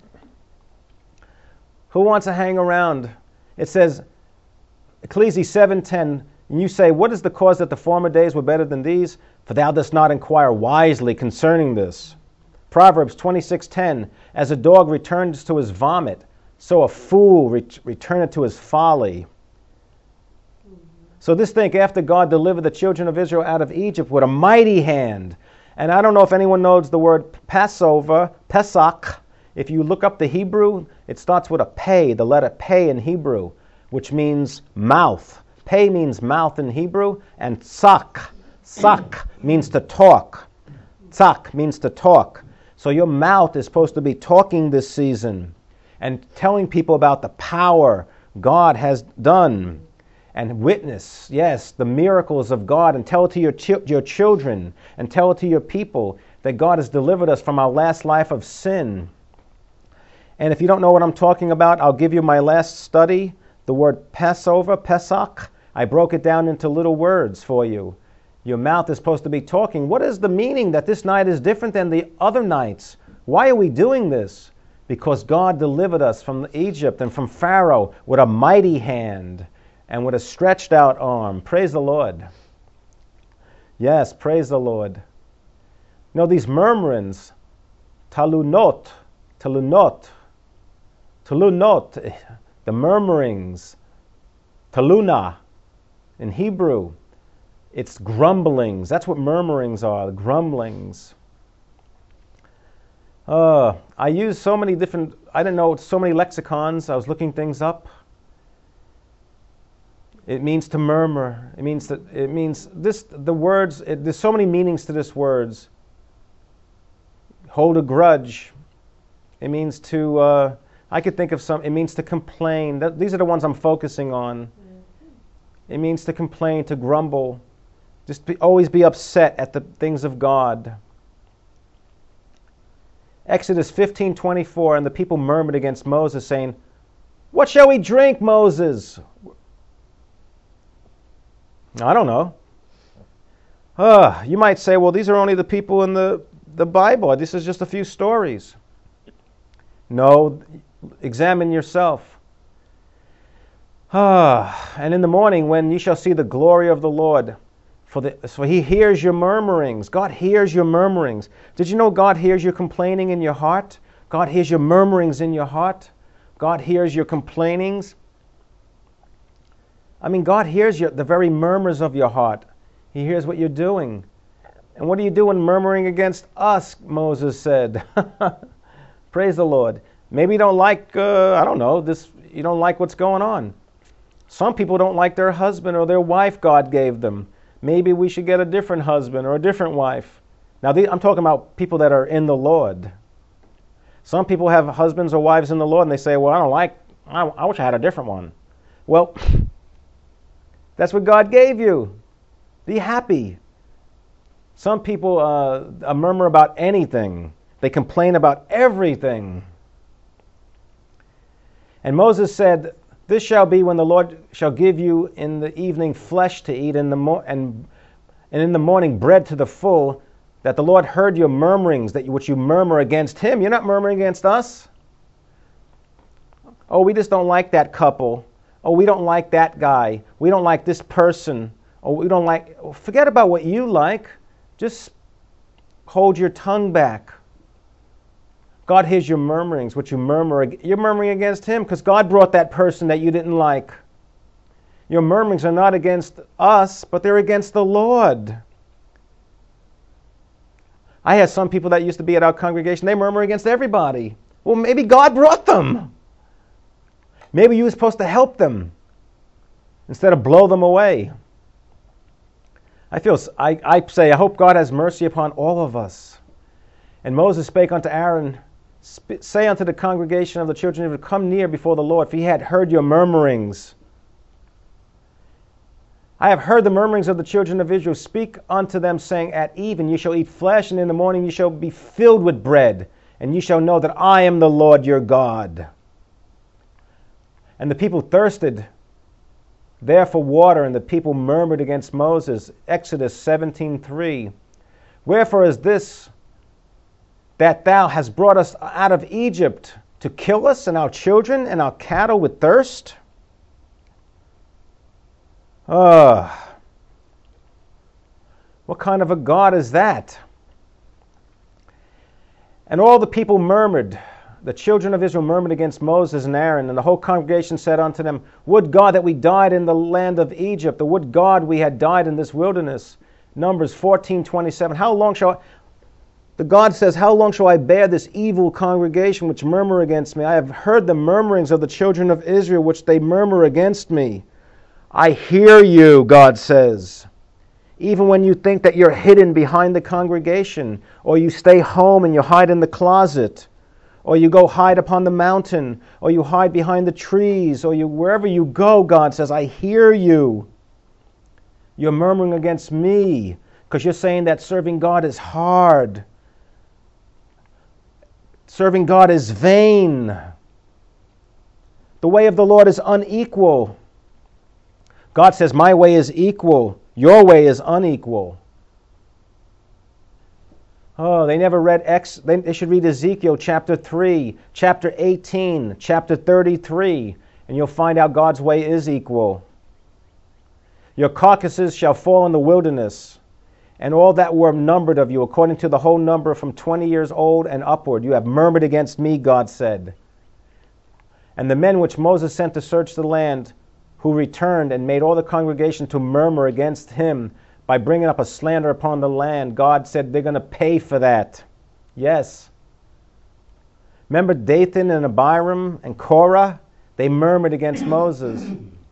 Who wants to hang around? It says, Ecclesiastes seven ten, and you say, what is the cause that the former days were better than these? For thou dost not inquire wisely concerning this. Proverbs twenty-six ten, as a dog returns to his vomit, so a fool ret- returneth to his folly. So this thing, after God delivered the children of Israel out of Egypt with a mighty hand, and I don't know if anyone knows the word Passover, Pesach. If you look up the Hebrew, it starts with a pei, the letter pei in Hebrew, which means mouth. Pei means mouth in Hebrew, and tzak, tzak means to talk. Tzak means to talk. So your mouth is supposed to be talking this season and telling people about the power God has done. and witness, yes, the miracles of God, and tell it to your, ch- your children, and tell it to your people that God has delivered us from our last life of sin. And if you don't know what I'm talking about, I'll give you my last study, the word Passover, Pesach. I broke it down into little words for you. Your mouth is supposed to be talking. What is the meaning that this night is different than the other nights? Why are we doing this? Because God delivered us from Egypt and from Pharaoh with a mighty hand and with a stretched out arm. Praise the Lord. Yes, praise the Lord. You know, these murmurings, talunot, talunot, talunot, the murmurings, taluna in Hebrew, it's grumblings. That's what murmurings are, grumblings. Uh, I use so many different, I didn't know, so many lexicons. I was looking things up. It means to murmur. It means that, it means this, the words, it, there's so many meanings to this words. Hold a grudge. It means to, uh, I could think of some, it means to complain. That, these are the ones I'm focusing on. It means to complain, to grumble. Just be, always be upset at the things of God. Exodus fifteen twenty-four, and the people murmured against Moses, saying, "What shall we drink, Moses?" I don't know. Uh, you might say, well, these are only the people in the, the Bible. This is just a few stories. No, examine yourself. Ah, and in the morning when you shall see the glory of the Lord, for the, so he hears your murmurings. God hears your murmurings. Did you know God hears your complaining in your heart? God hears your murmurings in your heart. God hears your complainings. I mean, God hears your, the very murmurs of your heart. He hears what you're doing. And what are you doing murmuring against us, Moses said. Praise the Lord. Maybe you don't like, uh, I don't know, this. You don't like what's going on. Some people don't like their husband or their wife God gave them. Maybe we should get a different husband or a different wife. Now, the, I'm talking about people that are in the Lord. Some people have husbands or wives in the Lord, and they say, well, I don't like, I, I wish I had a different one. Well, that's what God gave you. Be happy. Some people uh, murmur about anything. They complain about everything. And Moses said, "This shall be when the Lord shall give you in the evening flesh to eat, in the mo- and, and in the morning bread to the full, that the Lord heard your murmurings, that you, which you murmur against him." You're not murmuring against us. Oh, we just don't like that couple. Oh, we don't like that guy. We don't like this person. Oh, we don't like... Forget about what you like. Just hold your tongue back. God hears your murmurings, what you murmur. You're murmuring against him because God brought that person that you didn't like. Your murmurings are not against us, but they're against the Lord. I had some people that used to be at our congregation, they murmur against everybody. Well, maybe God brought them. Maybe you were supposed to help them instead of blow them away. I feel, I, I say, I hope God has mercy upon all of us. And Moses spake unto Aaron, say unto the congregation of the children of Israel, come near before the Lord, for he had heard your murmurings. I have heard the murmurings of the children of Israel. Speak unto them, saying, at even ye shall eat flesh, and in the morning ye shall be filled with bread, and ye shall know that I am the Lord your God. And the people thirsted there for water, and the people murmured against Moses. Exodus seventeen three. Wherefore is this, that thou hast brought us out of Egypt to kill us and our children and our cattle with thirst? Ah, uh, what kind of a God is that? And all the people murmured. The children of Israel murmured against Moses and Aaron, and the whole congregation said unto them, would God that we died in the land of Egypt, or would God we had died in this wilderness. Numbers fourteen twenty-seven. How long shall I... The God says, how long shall I bear this evil congregation which murmur against me? I have heard the murmurings of the children of Israel which they murmur against me. I hear you, God says. Even when you think that you're hidden behind the congregation, or you stay home and you hide in the closet, or you go hide upon the mountain, or you hide behind the trees, or you wherever you go, God says, I hear you. You're murmuring against me because you're saying that serving God is hard. Serving God is vain. The way of the Lord is unequal. God says, my way is equal. Your way is unequal. Oh, they never read X. They, they should read Ezekiel chapter three, chapter eighteen, chapter thirty-three, and you'll find out God's way is equal. Your carcasses shall fall in the wilderness, and all that were numbered of you, according to the whole number from twenty years old and upward, you have murmured against me, God said. And the men which Moses sent to search the land, who returned and made all the congregation to murmur against him by bringing up a slander upon the land, God said they're going to pay for that. Yes. Remember Dathan and Abiram and Korah? They murmured against Moses.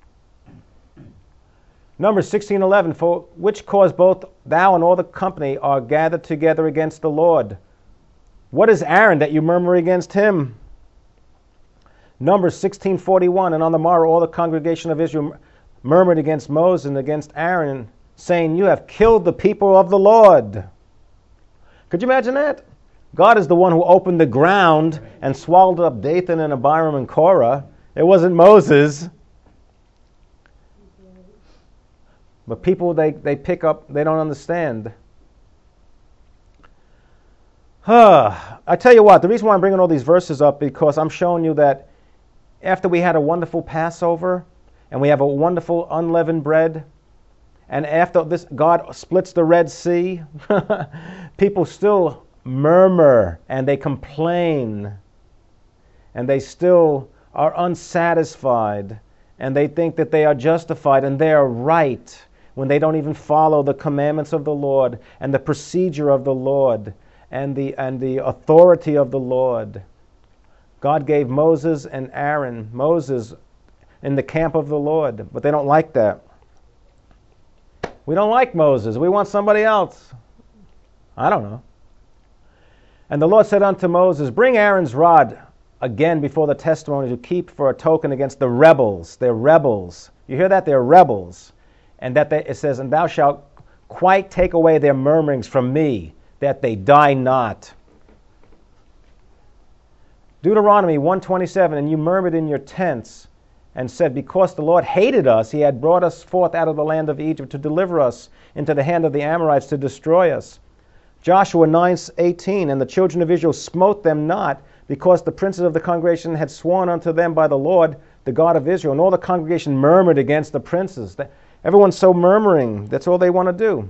Numbers sixteen eleven, for which cause both thou and all the company are gathered together against the Lord. What is Aaron that you murmur against him? Numbers sixteen forty-one, and on the morrow all the congregation of Israel murmured against Moses and against Aaron, saying, you have killed the people of the Lord. Could you imagine that? God is the one who opened the ground and swallowed up Dathan and Abiram and Korah. It wasn't Moses. But people, they, they pick up, they don't understand. Huh. I tell you what, the reason why I'm bringing all these verses up, because I'm showing you that after we had a wonderful Passover, and we have a wonderful unleavened bread, and after this, God splits the Red Sea, people still murmur, and they complain, and they still are unsatisfied, and they think that they are justified, and they are right, when they don't even follow the commandments of the Lord and the procedure of the Lord and the and the authority of the Lord. God gave Moses and Aaron, Moses in the camp of the Lord, but they don't like that. We don't like Moses. We want somebody else. I don't know. And the Lord said unto Moses, bring Aaron's rod again before the testimony to keep for a token against the rebels. They're rebels. You hear that? They're rebels. And that they, it says, and thou shalt quite take away their murmurings from me, that they die not. Deuteronomy one twenty-seven, and you murmured in your tents and said, because the Lord hated us, he had brought us forth out of the land of Egypt to deliver us into the hand of the Amorites to destroy us. Joshua nine eighteen, and the children of Israel smote them not, because the princes of the congregation had sworn unto them by the Lord, the God of Israel. And all the congregation murmured against the princes. Everyone's so murmuring. That's all they want to do.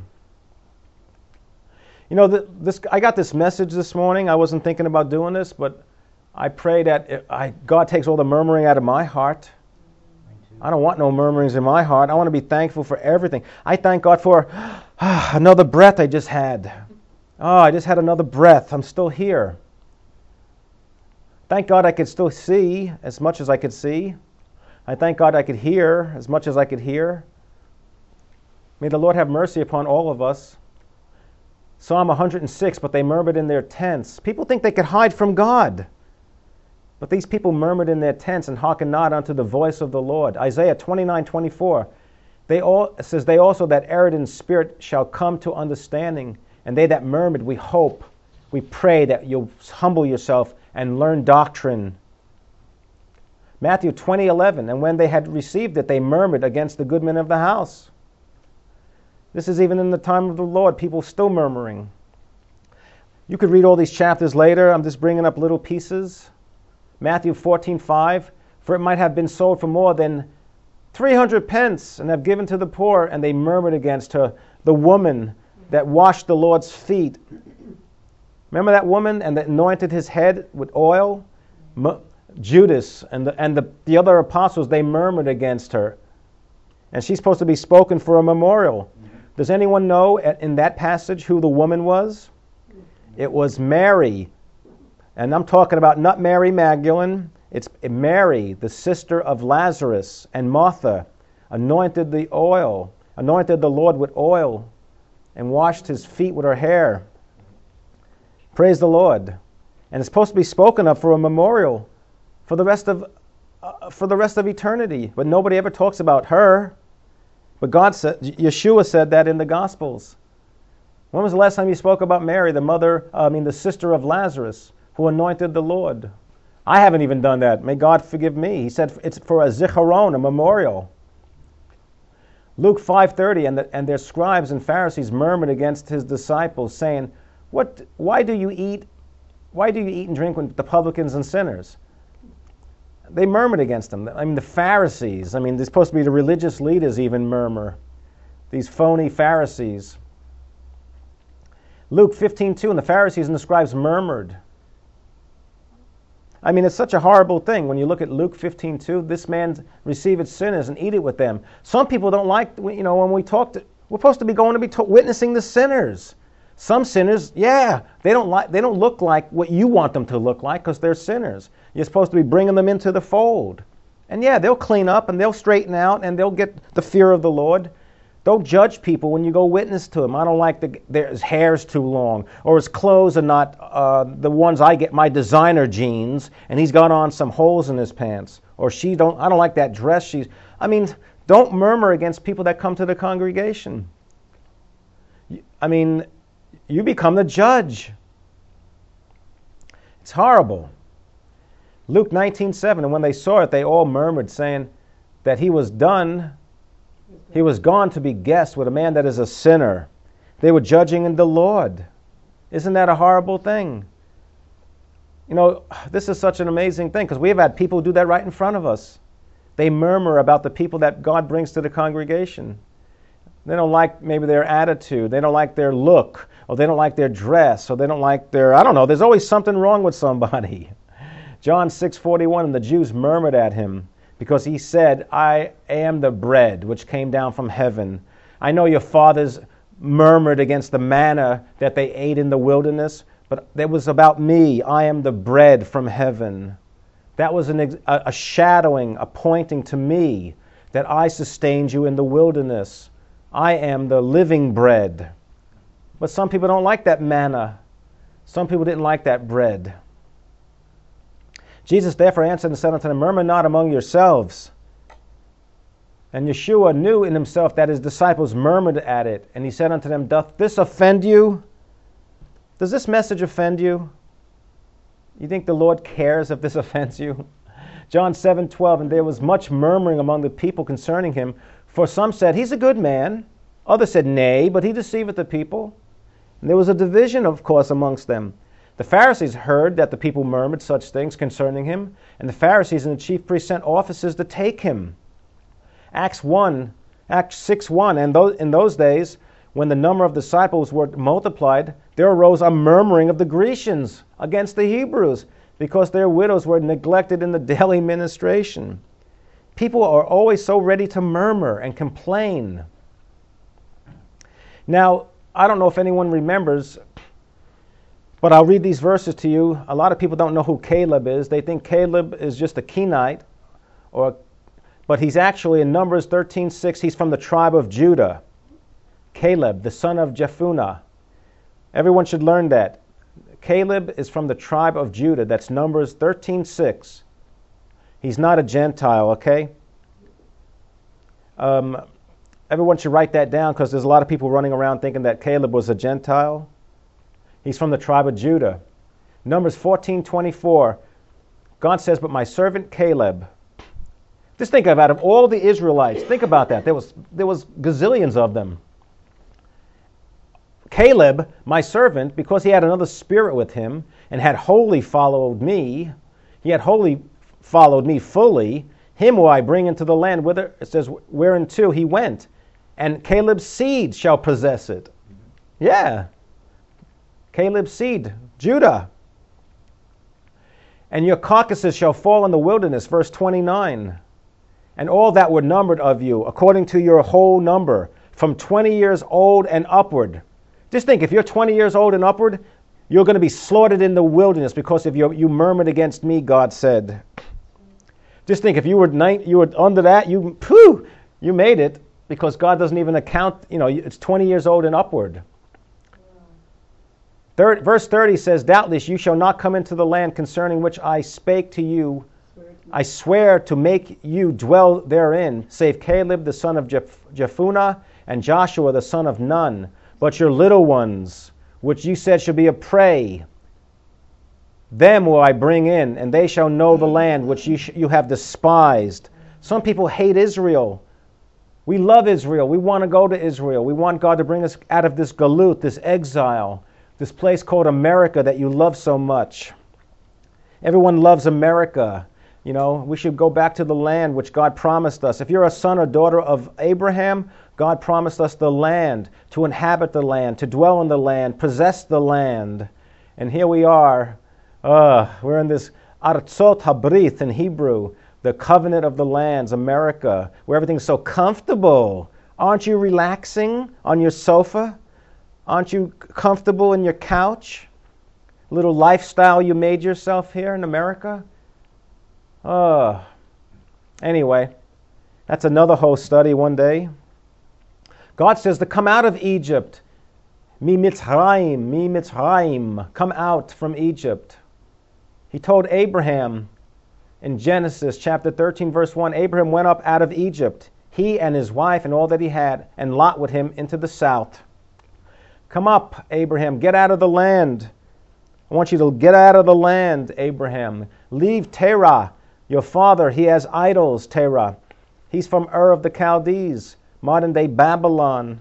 You know, this I got this message this morning. I wasn't thinking about doing this, but I pray that I, God takes all the murmuring out of my heart. I don't want no murmurings in my heart. I want to be thankful for everything. I thank God for ah, another breath I just had. Oh, I just had another breath. I'm still here. Thank God I could still see as much as I could see. I thank God I could hear as much as I could hear. May the Lord have mercy upon all of us. Psalm one hundred six, but they murmured in their tents. People think they could hide from God. But these people murmured in their tents and hearkened not unto the voice of the Lord. Isaiah twenty-nine twenty-four, they all, it says, they also that erred in spirit shall come to understanding. And they that murmured, we hope, we pray that you'll humble yourself and learn doctrine. Matthew twenty eleven, and when they had received it, they murmured against the good men of the house. This is even in the time of the Lord, people still murmuring. You could read all these chapters later. I'm just bringing up little pieces. Matthew fourteen five, for it might have been sold for more than three hundred pence and have given to the poor, and they murmured against her. The woman that washed the Lord's feet. Remember that woman and that anointed his head with oil? Judas and the, and the, the other apostles, they murmured against her. And she's supposed to be spoken for a memorial. Does anyone know in that passage who the woman was? It was Mary. And I'm talking about not Mary Magdalene. It's Mary, the sister of Lazarus, and Martha anointed the oil, anointed the Lord with oil and washed his feet with her hair. Praise the Lord. And it's supposed to be spoken of for a memorial for the rest of uh, for the rest of eternity. But nobody ever talks about her. But God said, Yeshua said that in the Gospels. When was the last time you spoke about Mary, the mother, uh, I mean the sister of Lazarus, who anointed the Lord? I haven't even done that. May God forgive me. He said it's for a zicharon, a memorial. Luke five thirty, and, the, and their scribes and Pharisees murmured against his disciples, saying, "What? Why do you eat? Why do you eat and drink with the publicans and sinners?" They murmured against him. I mean, the Pharisees. I mean, they're supposed to be the religious leaders even murmur. These phony Pharisees. Luke fifteen two, and the Pharisees and the scribes murmured. I mean, it's such a horrible thing when you look at Luke fifteen two. This man receiveth sinners and eat it with them. Some people don't like, you know, when we talk to, we're supposed to be going to be to, witnessing the sinners. Some sinners, yeah, they don't like, they don't look like what you want them to look like because they're sinners. You're supposed to be bringing them into the fold. And yeah, they'll clean up and they'll straighten out and they'll get the fear of the Lord. Don't judge people when you go witness to them. I don't like the, their, his hair's too long, or his clothes are not uh, the ones I get, my designer jeans, and he's got on some holes in his pants. Or she don't, I don't like that dress she's, I mean, don't murmur against people that come to the congregation. I mean, you become the judge. It's horrible. Luke nineteen seven, and when they saw it, they all murmured, saying that he was done, he was gone to be guest with a man that is a sinner. They were judging in the Lord. Isn't that a horrible thing? You know, this is such an amazing thing because we have had people do that right in front of us. They murmur about the people that God brings to the congregation. They don't like maybe their attitude. They don't like their look, or they don't like their dress, or they don't like their, I don't know, there's always something wrong with somebody. John six forty-one, and the Jews murmured at him because he said, I am the bread which came down from heaven. I know your fathers murmured against the manna that they ate in the wilderness, but it was about me. I am the bread from heaven. That was an, a, a shadowing, a pointing to me that I sustained you in the wilderness. I am the living bread. But some people don't like that manna. Some people didn't like that bread. Jesus therefore answered and said unto them, murmur not among yourselves. And Yeshua knew in himself that his disciples murmured at it. And he said unto them, doth this offend you? Does this message offend you? You think the Lord cares if this offends you? John seven twelve, and there was much murmuring among the people concerning him. For some said, he's a good man. Others said, nay, but he deceiveth the people. And there was a division, of course, amongst them. The Pharisees heard that the people murmured such things concerning him, and the Pharisees and the chief priests sent officers to take him. Acts one, Acts six one, and in those days, when the number of disciples were multiplied, there arose a murmuring of the Grecians against the Hebrews, because their widows were neglected in the daily ministration. People are always so ready to murmur and complain. Now, I don't know if anyone remembers, but I'll read these verses to you. A lot of people don't know who Caleb is. They think Caleb is just a Kenite, or, but he's actually in Numbers thirteen six. He's from the tribe of Judah. Caleb, the son of Jephunneh. Everyone should learn that. Caleb is from the tribe of Judah. That's Numbers thirteen six. He's not a Gentile, okay? Um, everyone should write that down because there's a lot of people running around thinking that Caleb was a Gentile. He's from the tribe of Judah. Numbers fourteen twenty-four. God says, but my servant Caleb. Just think of out of all the Israelites, think about that. There was, there was gazillions of them. Caleb, my servant, because he had another spirit with him and had wholly followed me, he had wholly followed me fully, him will I bring into the land, whither, it says, whereunto he went, and Caleb's seed shall possess it. Yeah. Caleb's seed, Judah. And your carcasses shall fall in the wilderness, verse twenty-nine. And all that were numbered of you, according to your whole number, from twenty years old and upward. Just think, if you're twenty years old and upward, you're going to be slaughtered in the wilderness because if you you murmured against me, God said. Just think, if you were nine, you were under that, you phew, you made it because God doesn't even account. You know, it's twenty years old and upward. Third, verse thirty says, doubtless you shall not come into the land concerning which I spake to you. I swear to make you dwell therein, save Caleb the son of Jeph- Jephunneh and Joshua the son of Nun. But your little ones, which you said should be a prey, them will I bring in, and they shall know the land which you, sh- you have despised. Some people hate Israel. We love Israel. We want to go to Israel. We want God to bring us out of this galut, this exile, this place called America that you love so much. Everyone loves America. You know, we should go back to the land which God promised us. If you're a son or daughter of Abraham, God promised us the land, to inhabit the land, to dwell in the land, possess the land. And here we are. Uh, we're in this Artzot Habrith in Hebrew, the covenant of the lands, America, where everything's so comfortable. Aren't you relaxing on your sofa? Aren't you comfortable in your couch? Little lifestyle you made yourself here in America? Uh, anyway, that's another whole study one day. God says to come out of Egypt. Mi Mitzrayim, mi Mitzrayim, come out from Egypt. He told Abraham in Genesis chapter thirteen, verse one, Abraham went up out of Egypt, he and his wife and all that he had, and Lot with him into the south. Come up, Abraham, get out of the land. I want you to get out of the land, Abraham. Leave Terah. Your father, he has idols, Terah. He's from Ur of the Chaldees, modern-day Babylon.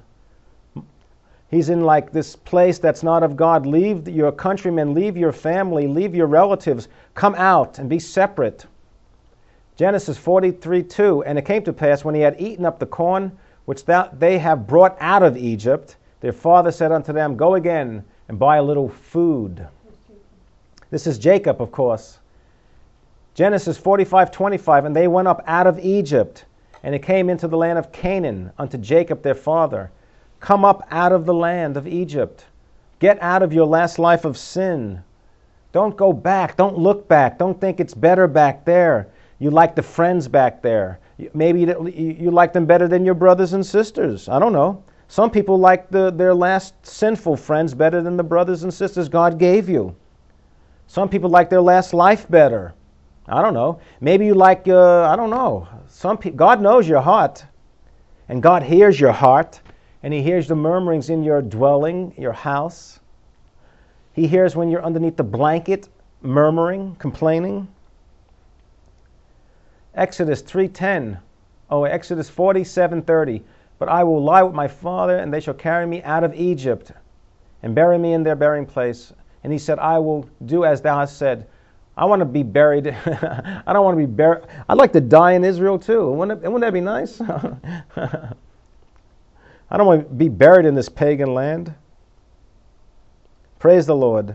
He's in like this place that's not of God. Leave your countrymen, leave your family, leave your relatives. Come out and be separate. Genesis forty-three two, and it came to pass when he had eaten up the corn which they have brought out of Egypt, their father said unto them, go again and buy a little food. This is Jacob, of course. Genesis forty-five twenty-five, and they went up out of Egypt, and it came into the land of Canaan unto Jacob their father. Come up out of the land of Egypt. Get out of your last life of sin. Don't go back. Don't look back. Don't think it's better back there. You like the friends back there. Maybe you like them better than your brothers and sisters. I don't know. Some people like the, their last sinful friends better than the brothers and sisters God gave you. Some people like their last life better. I don't know. Maybe you like, uh, I don't know. Some pe- God knows your heart, and God hears your heart, and He hears the murmurings in your dwelling, your house. He hears when you're underneath the blanket, murmuring, complaining. Exodus three ten. Oh, Exodus forty-seven thirty. But I will lie with my father, and they shall carry me out of Egypt, and bury me in their burying place. And he said, I will do as thou hast said. I want to be buried. I don't want to be buried. I'd like to die in Israel too. Wouldn't, it, wouldn't that be nice? I don't want to be buried in this pagan land. Praise the Lord.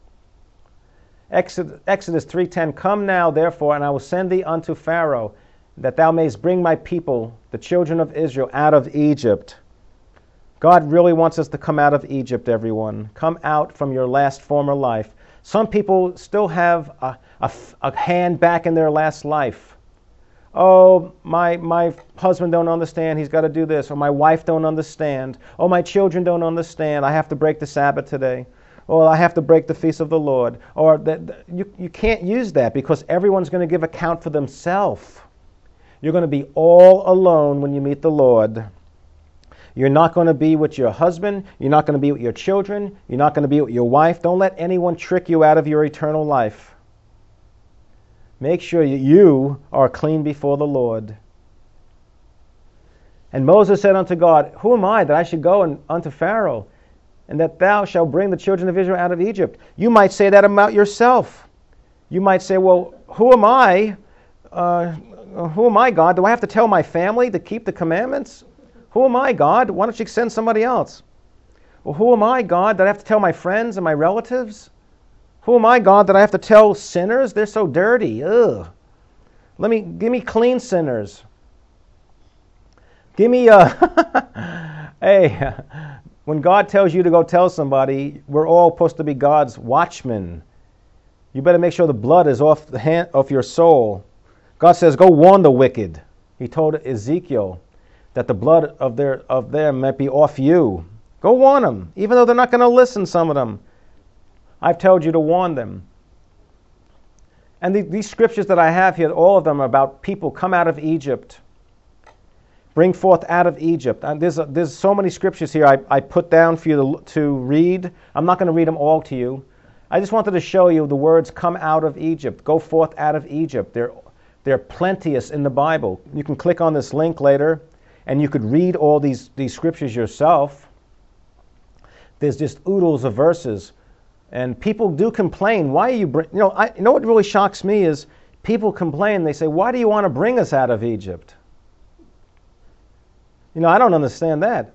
Exodus three ten, come now, therefore, and I will send thee unto Pharaoh, that thou mayest bring my people, the children of Israel, out of Egypt. God really wants us to come out of Egypt, everyone. Come out from your last former life. Some people still have a, a, a hand back in their last life. Oh, my my husband don't understand, he's got to do this. Or my wife don't understand. Oh, my children don't understand, I have to break the Sabbath today. Or I have to break the feast of the Lord. Or that you, you can't use that because everyone's going to give account for themselves. You're going to be all alone when you meet the Lord. You're not going to be with your husband. You're not going to be with your children. You're not going to be with your wife. Don't let anyone trick you out of your eternal life. Make sure you are clean before the Lord. And Moses said unto God, who am I that I should go and, unto Pharaoh, and that thou shalt bring the children of Israel out of Egypt? You might say that about yourself. You might say, well, who am I? Uh, who am I, God? Do I have to tell my family to keep the commandments? Who am I, God? Why don't you send somebody else? Well, who am I, God, that I have to tell my friends and my relatives? Who am I, God, that I have to tell sinners? They're so dirty. Ugh. Let me, give me clean sinners. Give me a, hey, when God tells you to go tell somebody, we're all supposed to be God's watchmen. You better make sure the blood is off the hand, off your soul. God says, go warn the wicked. He told Ezekiel that the blood of their of them might be off you. Go warn them, even though they're not going to listen, some of them. I've told you to warn them. And the, these scriptures that I have here, all of them are about people come out of Egypt. Bring forth out of Egypt. And there's, a, there's so many scriptures here I, I put down for you to, to read. I'm not going to read them all to you. I just wanted to show you the words come out of Egypt. Go forth out of Egypt. They're, they're plenteous in the Bible. You can click on this link later and you could read all these, these scriptures yourself. There's just oodles of verses. And people do complain. Why are you bring, you know, I, you know what really shocks me is people complain. They say, why do you want to bring us out of Egypt? You know, I don't understand that.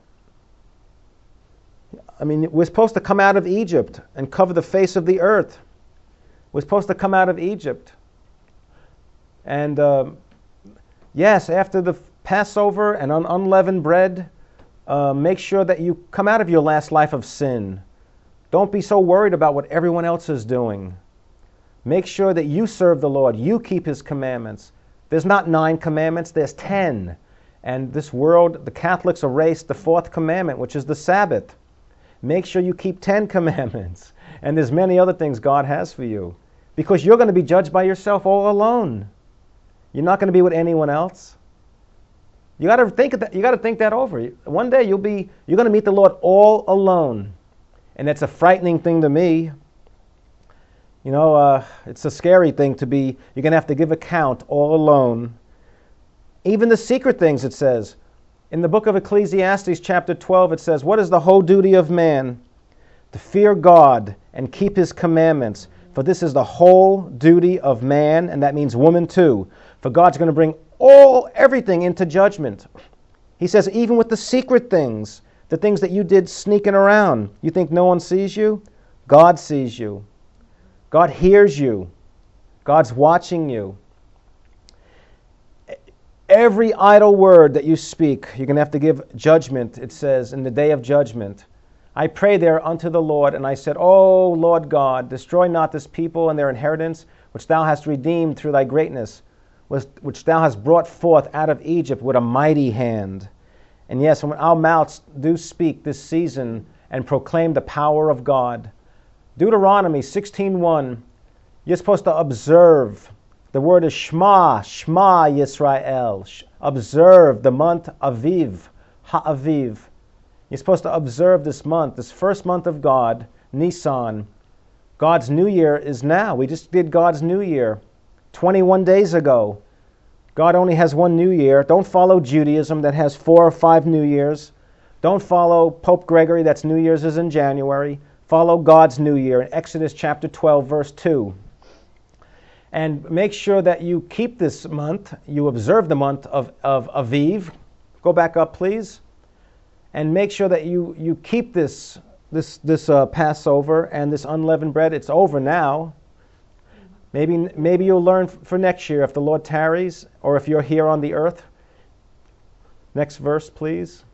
I mean, we're supposed to come out of Egypt and cover the face of the earth. We're supposed to come out of Egypt. And uh, yes, after the Passover and un- unleavened bread, uh, make sure that you come out of your last life of sin. Don't be so worried about what everyone else is doing. Make sure that you serve the Lord. You keep His commandments. There's not nine commandments, there's ten. And this world, the Catholics erased the fourth commandment, which is the Sabbath. Make sure you keep ten commandments. And there's many other things God has for you. Because you're going to be judged by yourself all alone. You're not going to be with anyone else. You got to think of that. You got to think that over. One day you'll be you're going to meet the Lord all alone. And that's a frightening thing to me. You know, uh, it's a scary thing to be, you're going to have to give account all alone. Even the secret things, it says. In the book of Ecclesiastes, chapter twelve, it says, what is the whole duty of man? To fear God and keep His commandments. For this is the whole duty of man, and that means woman too. For God's going to bring all, everything into judgment. He says, even with the secret things, the things that you did sneaking around. You think no one sees you? God sees you. God hears you. God's watching you. Every idle word that you speak, you're going to have to give judgment, it says, in the day of judgment. I pray there unto the Lord, and I said, O Lord God, destroy not this people and their inheritance, which thou hast redeemed through thy greatness, which thou hast brought forth out of Egypt with a mighty hand. And yes, when our mouths do speak this season and proclaim the power of God. Deuteronomy sixteen one, you're supposed to observe. The word is Shema, Shema Yisrael. Observe the month Aviv, Ha'aviv. You're supposed to observe this month, this first month of God, Nisan. God's New Year is now. We just did God's New Year twenty-one days ago. God only has one New Year. Don't follow Judaism that has four or five New Years. Don't follow Pope Gregory, that's New Year's is in January. Follow God's New Year in Exodus chapter twelve, verse two. And make sure that you keep this month, you observe the month of, of Aviv. Go back up, please. And make sure that you, you keep this, this, this uh, Passover and this unleavened bread. It's over now. Maybe, maybe you'll learn for next year if the Lord tarries, or if you're here on the earth. Next verse, please.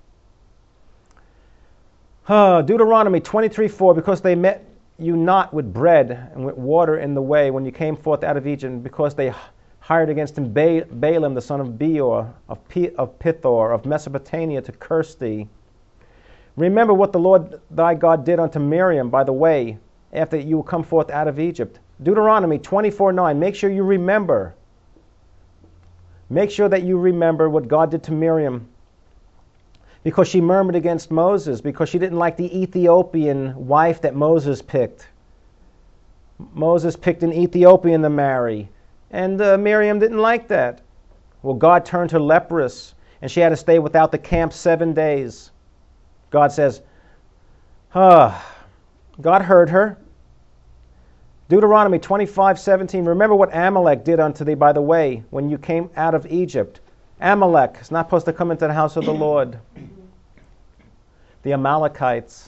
Uh, Deuteronomy twenty-three four, because they met you not with bread and with water in the way when you came forth out of Egypt, because they hired against him ba- Balaam the son of Beor, of, P- of Pithor, of Mesopotamia, to curse thee. Remember what the Lord thy God did unto Miriam by the way, after you come forth out of Egypt. Deuteronomy twenty-four nine, make sure you remember. Make sure that you remember what God did to Miriam. Because she murmured against Moses, because she didn't like the Ethiopian wife that Moses picked. Moses picked an Ethiopian to marry, and uh, Miriam didn't like that. Well, God turned her leprous, and she had to stay without the camp seven days. God says, ah, God heard her. Deuteronomy twenty-five seventeen, remember what Amalek did unto thee by the way when you came out of Egypt. Amalek is not supposed to come into the house of the Lord. The Amalekites.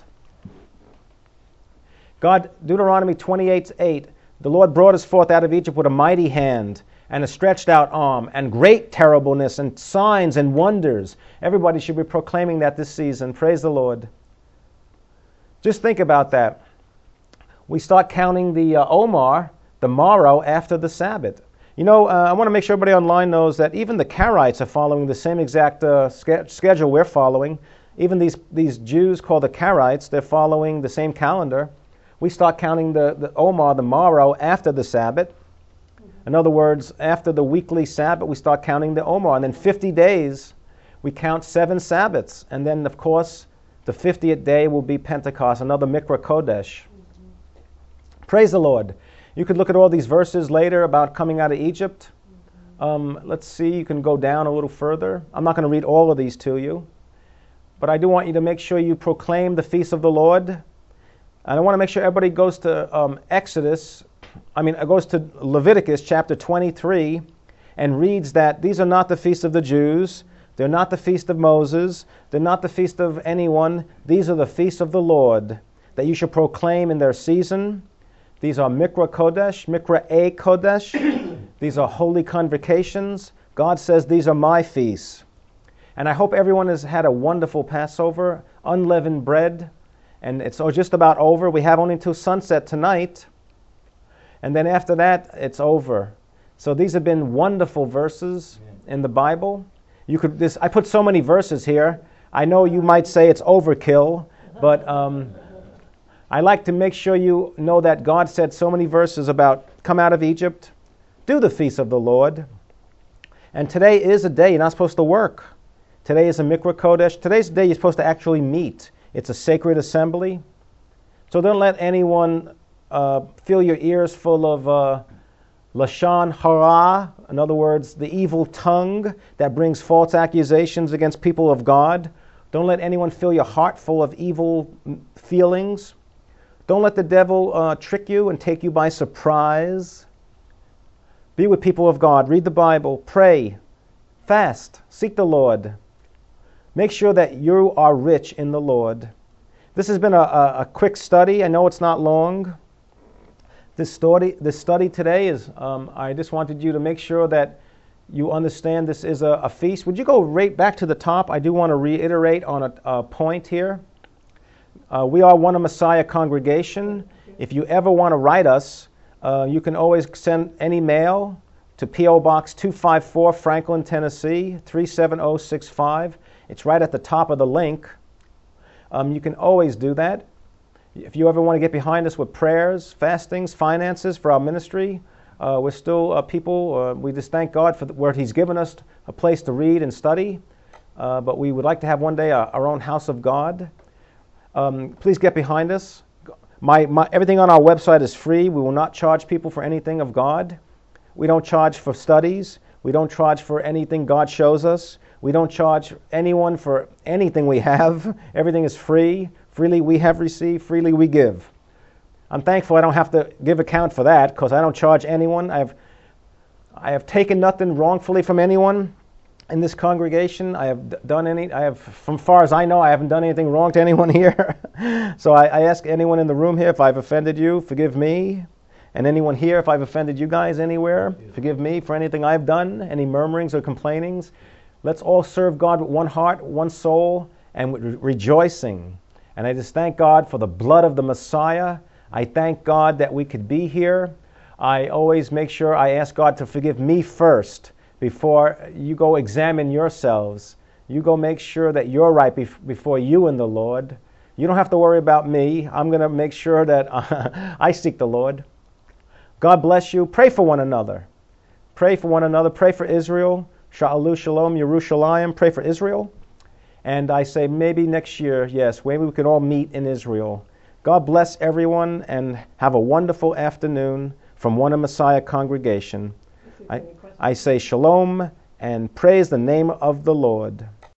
God, Deuteronomy twenty-eight eight, the Lord brought us forth out of Egypt with a mighty hand and a stretched out arm and great terribleness and signs and wonders. Everybody should be proclaiming that this season. Praise the Lord. Just think about that. We start counting the uh, Omar, the morrow after the Sabbath. You know, uh, I want to make sure everybody online knows that even the Karaites are following the same exact uh, ske- schedule we're following. Even these, these Jews called the Karaites, they're following the same calendar. we start counting the, the Omer, the morrow, after the Sabbath. In other words, after the weekly Sabbath, we start counting the Omer. And then fifty days, we count seven Sabbaths. And then, of course, the fiftieth day will be Pentecost, another Mikra Kodesh. Mm-hmm. Praise the Lord. You could look at all these verses later about coming out of Egypt. Um, let's see, you can go down a little further. I'm not going to read all of these to you. But I do want you to make sure you proclaim the feast of the Lord. And I want to make sure everybody goes to um, Exodus, I mean, it goes to Leviticus chapter twenty-three and reads that these are not the feast of the Jews. They're not the feast of Moses. They're not the feast of anyone. These are the feasts of the Lord that you should proclaim in their season. These are Mikra Kodesh, Mikra E Kodesh. These are holy convocations. God says these are my feasts. And I hope everyone has had a wonderful Passover, unleavened bread. And it's just about over. We have only until sunset tonight. And then after that, it's over. So these have been wonderful verses in the Bible. You could. This, I put so many verses here. I know you might say it's overkill, but um, I like to make sure you know that God said so many verses about come out of Egypt, do the feast of the Lord. And today is a day you're not supposed to work. Today is a Mikra Kodesh. Today's the day you're supposed to actually meet. It's a sacred assembly. So don't let anyone uh, fill your ears full of uh, Lashon Hara, in other words, the evil tongue that brings false accusations against people of God. Don't let anyone fill your heart full of evil feelings. Don't let the devil uh, trick you and take you by surprise. Be with people of God. Read the Bible. Pray. Fast. Seek the Lord. Make sure that you are rich in the Lord. This has been a, a, a quick study. I know it's not long. This study, this study today is, um, I just wanted you to make sure that you understand this is a, a feast. Would you go right back to the top? I do want to reiterate on a, a point here. Uh, we are One of Messiah congregation. If you ever want to write us, uh, you can always send any mail to P O Box two five four, Franklin, Tennessee, three seven zero six five. It's right at the top of the link. Um, you can always do that. If you ever want to get behind us with prayers, fastings, finances for our ministry, uh, we're still uh, people. Uh, we just thank God for the word He's given us, a place to read and study. Uh, but we would like to have one day our, our own house of God. Um, please get behind us. My, my, everything on our website is free. We will not charge people for anything of God. We don't charge for studies. We don't charge for anything God shows us. We don't charge anyone for anything we have. Everything is free. Freely we have received, freely we give. I'm thankful I don't have to give account for that because I don't charge anyone. I have, I have taken nothing wrongfully from anyone in this congregation. I have d- done any, I have, from far as I know, I haven't done anything wrong to anyone here. So I, I ask anyone in the room here, if I've offended you, forgive me. And anyone here, if I've offended you guys anywhere, forgive me for anything I've done, any murmurings or complainings. Let's all serve God with one heart, one soul, and with re- rejoicing. And I just thank God for the blood of the Messiah. I thank God that we could be here. I always make sure I ask God to forgive me first before you go examine yourselves. You go make sure that you're right bef- before you and the Lord. You don't have to worry about me. I'm going to make sure that uh, I seek the Lord. God bless you. Pray for one another. Pray for one another. Pray for Israel. Sha'alu Shalom Yerushalayim. Pray for Israel. And I say maybe next year, yes, maybe we can all meet in Israel. God bless everyone and have a wonderful afternoon from One of Messiah congregation. I, I say shalom and praise the name of the Lord.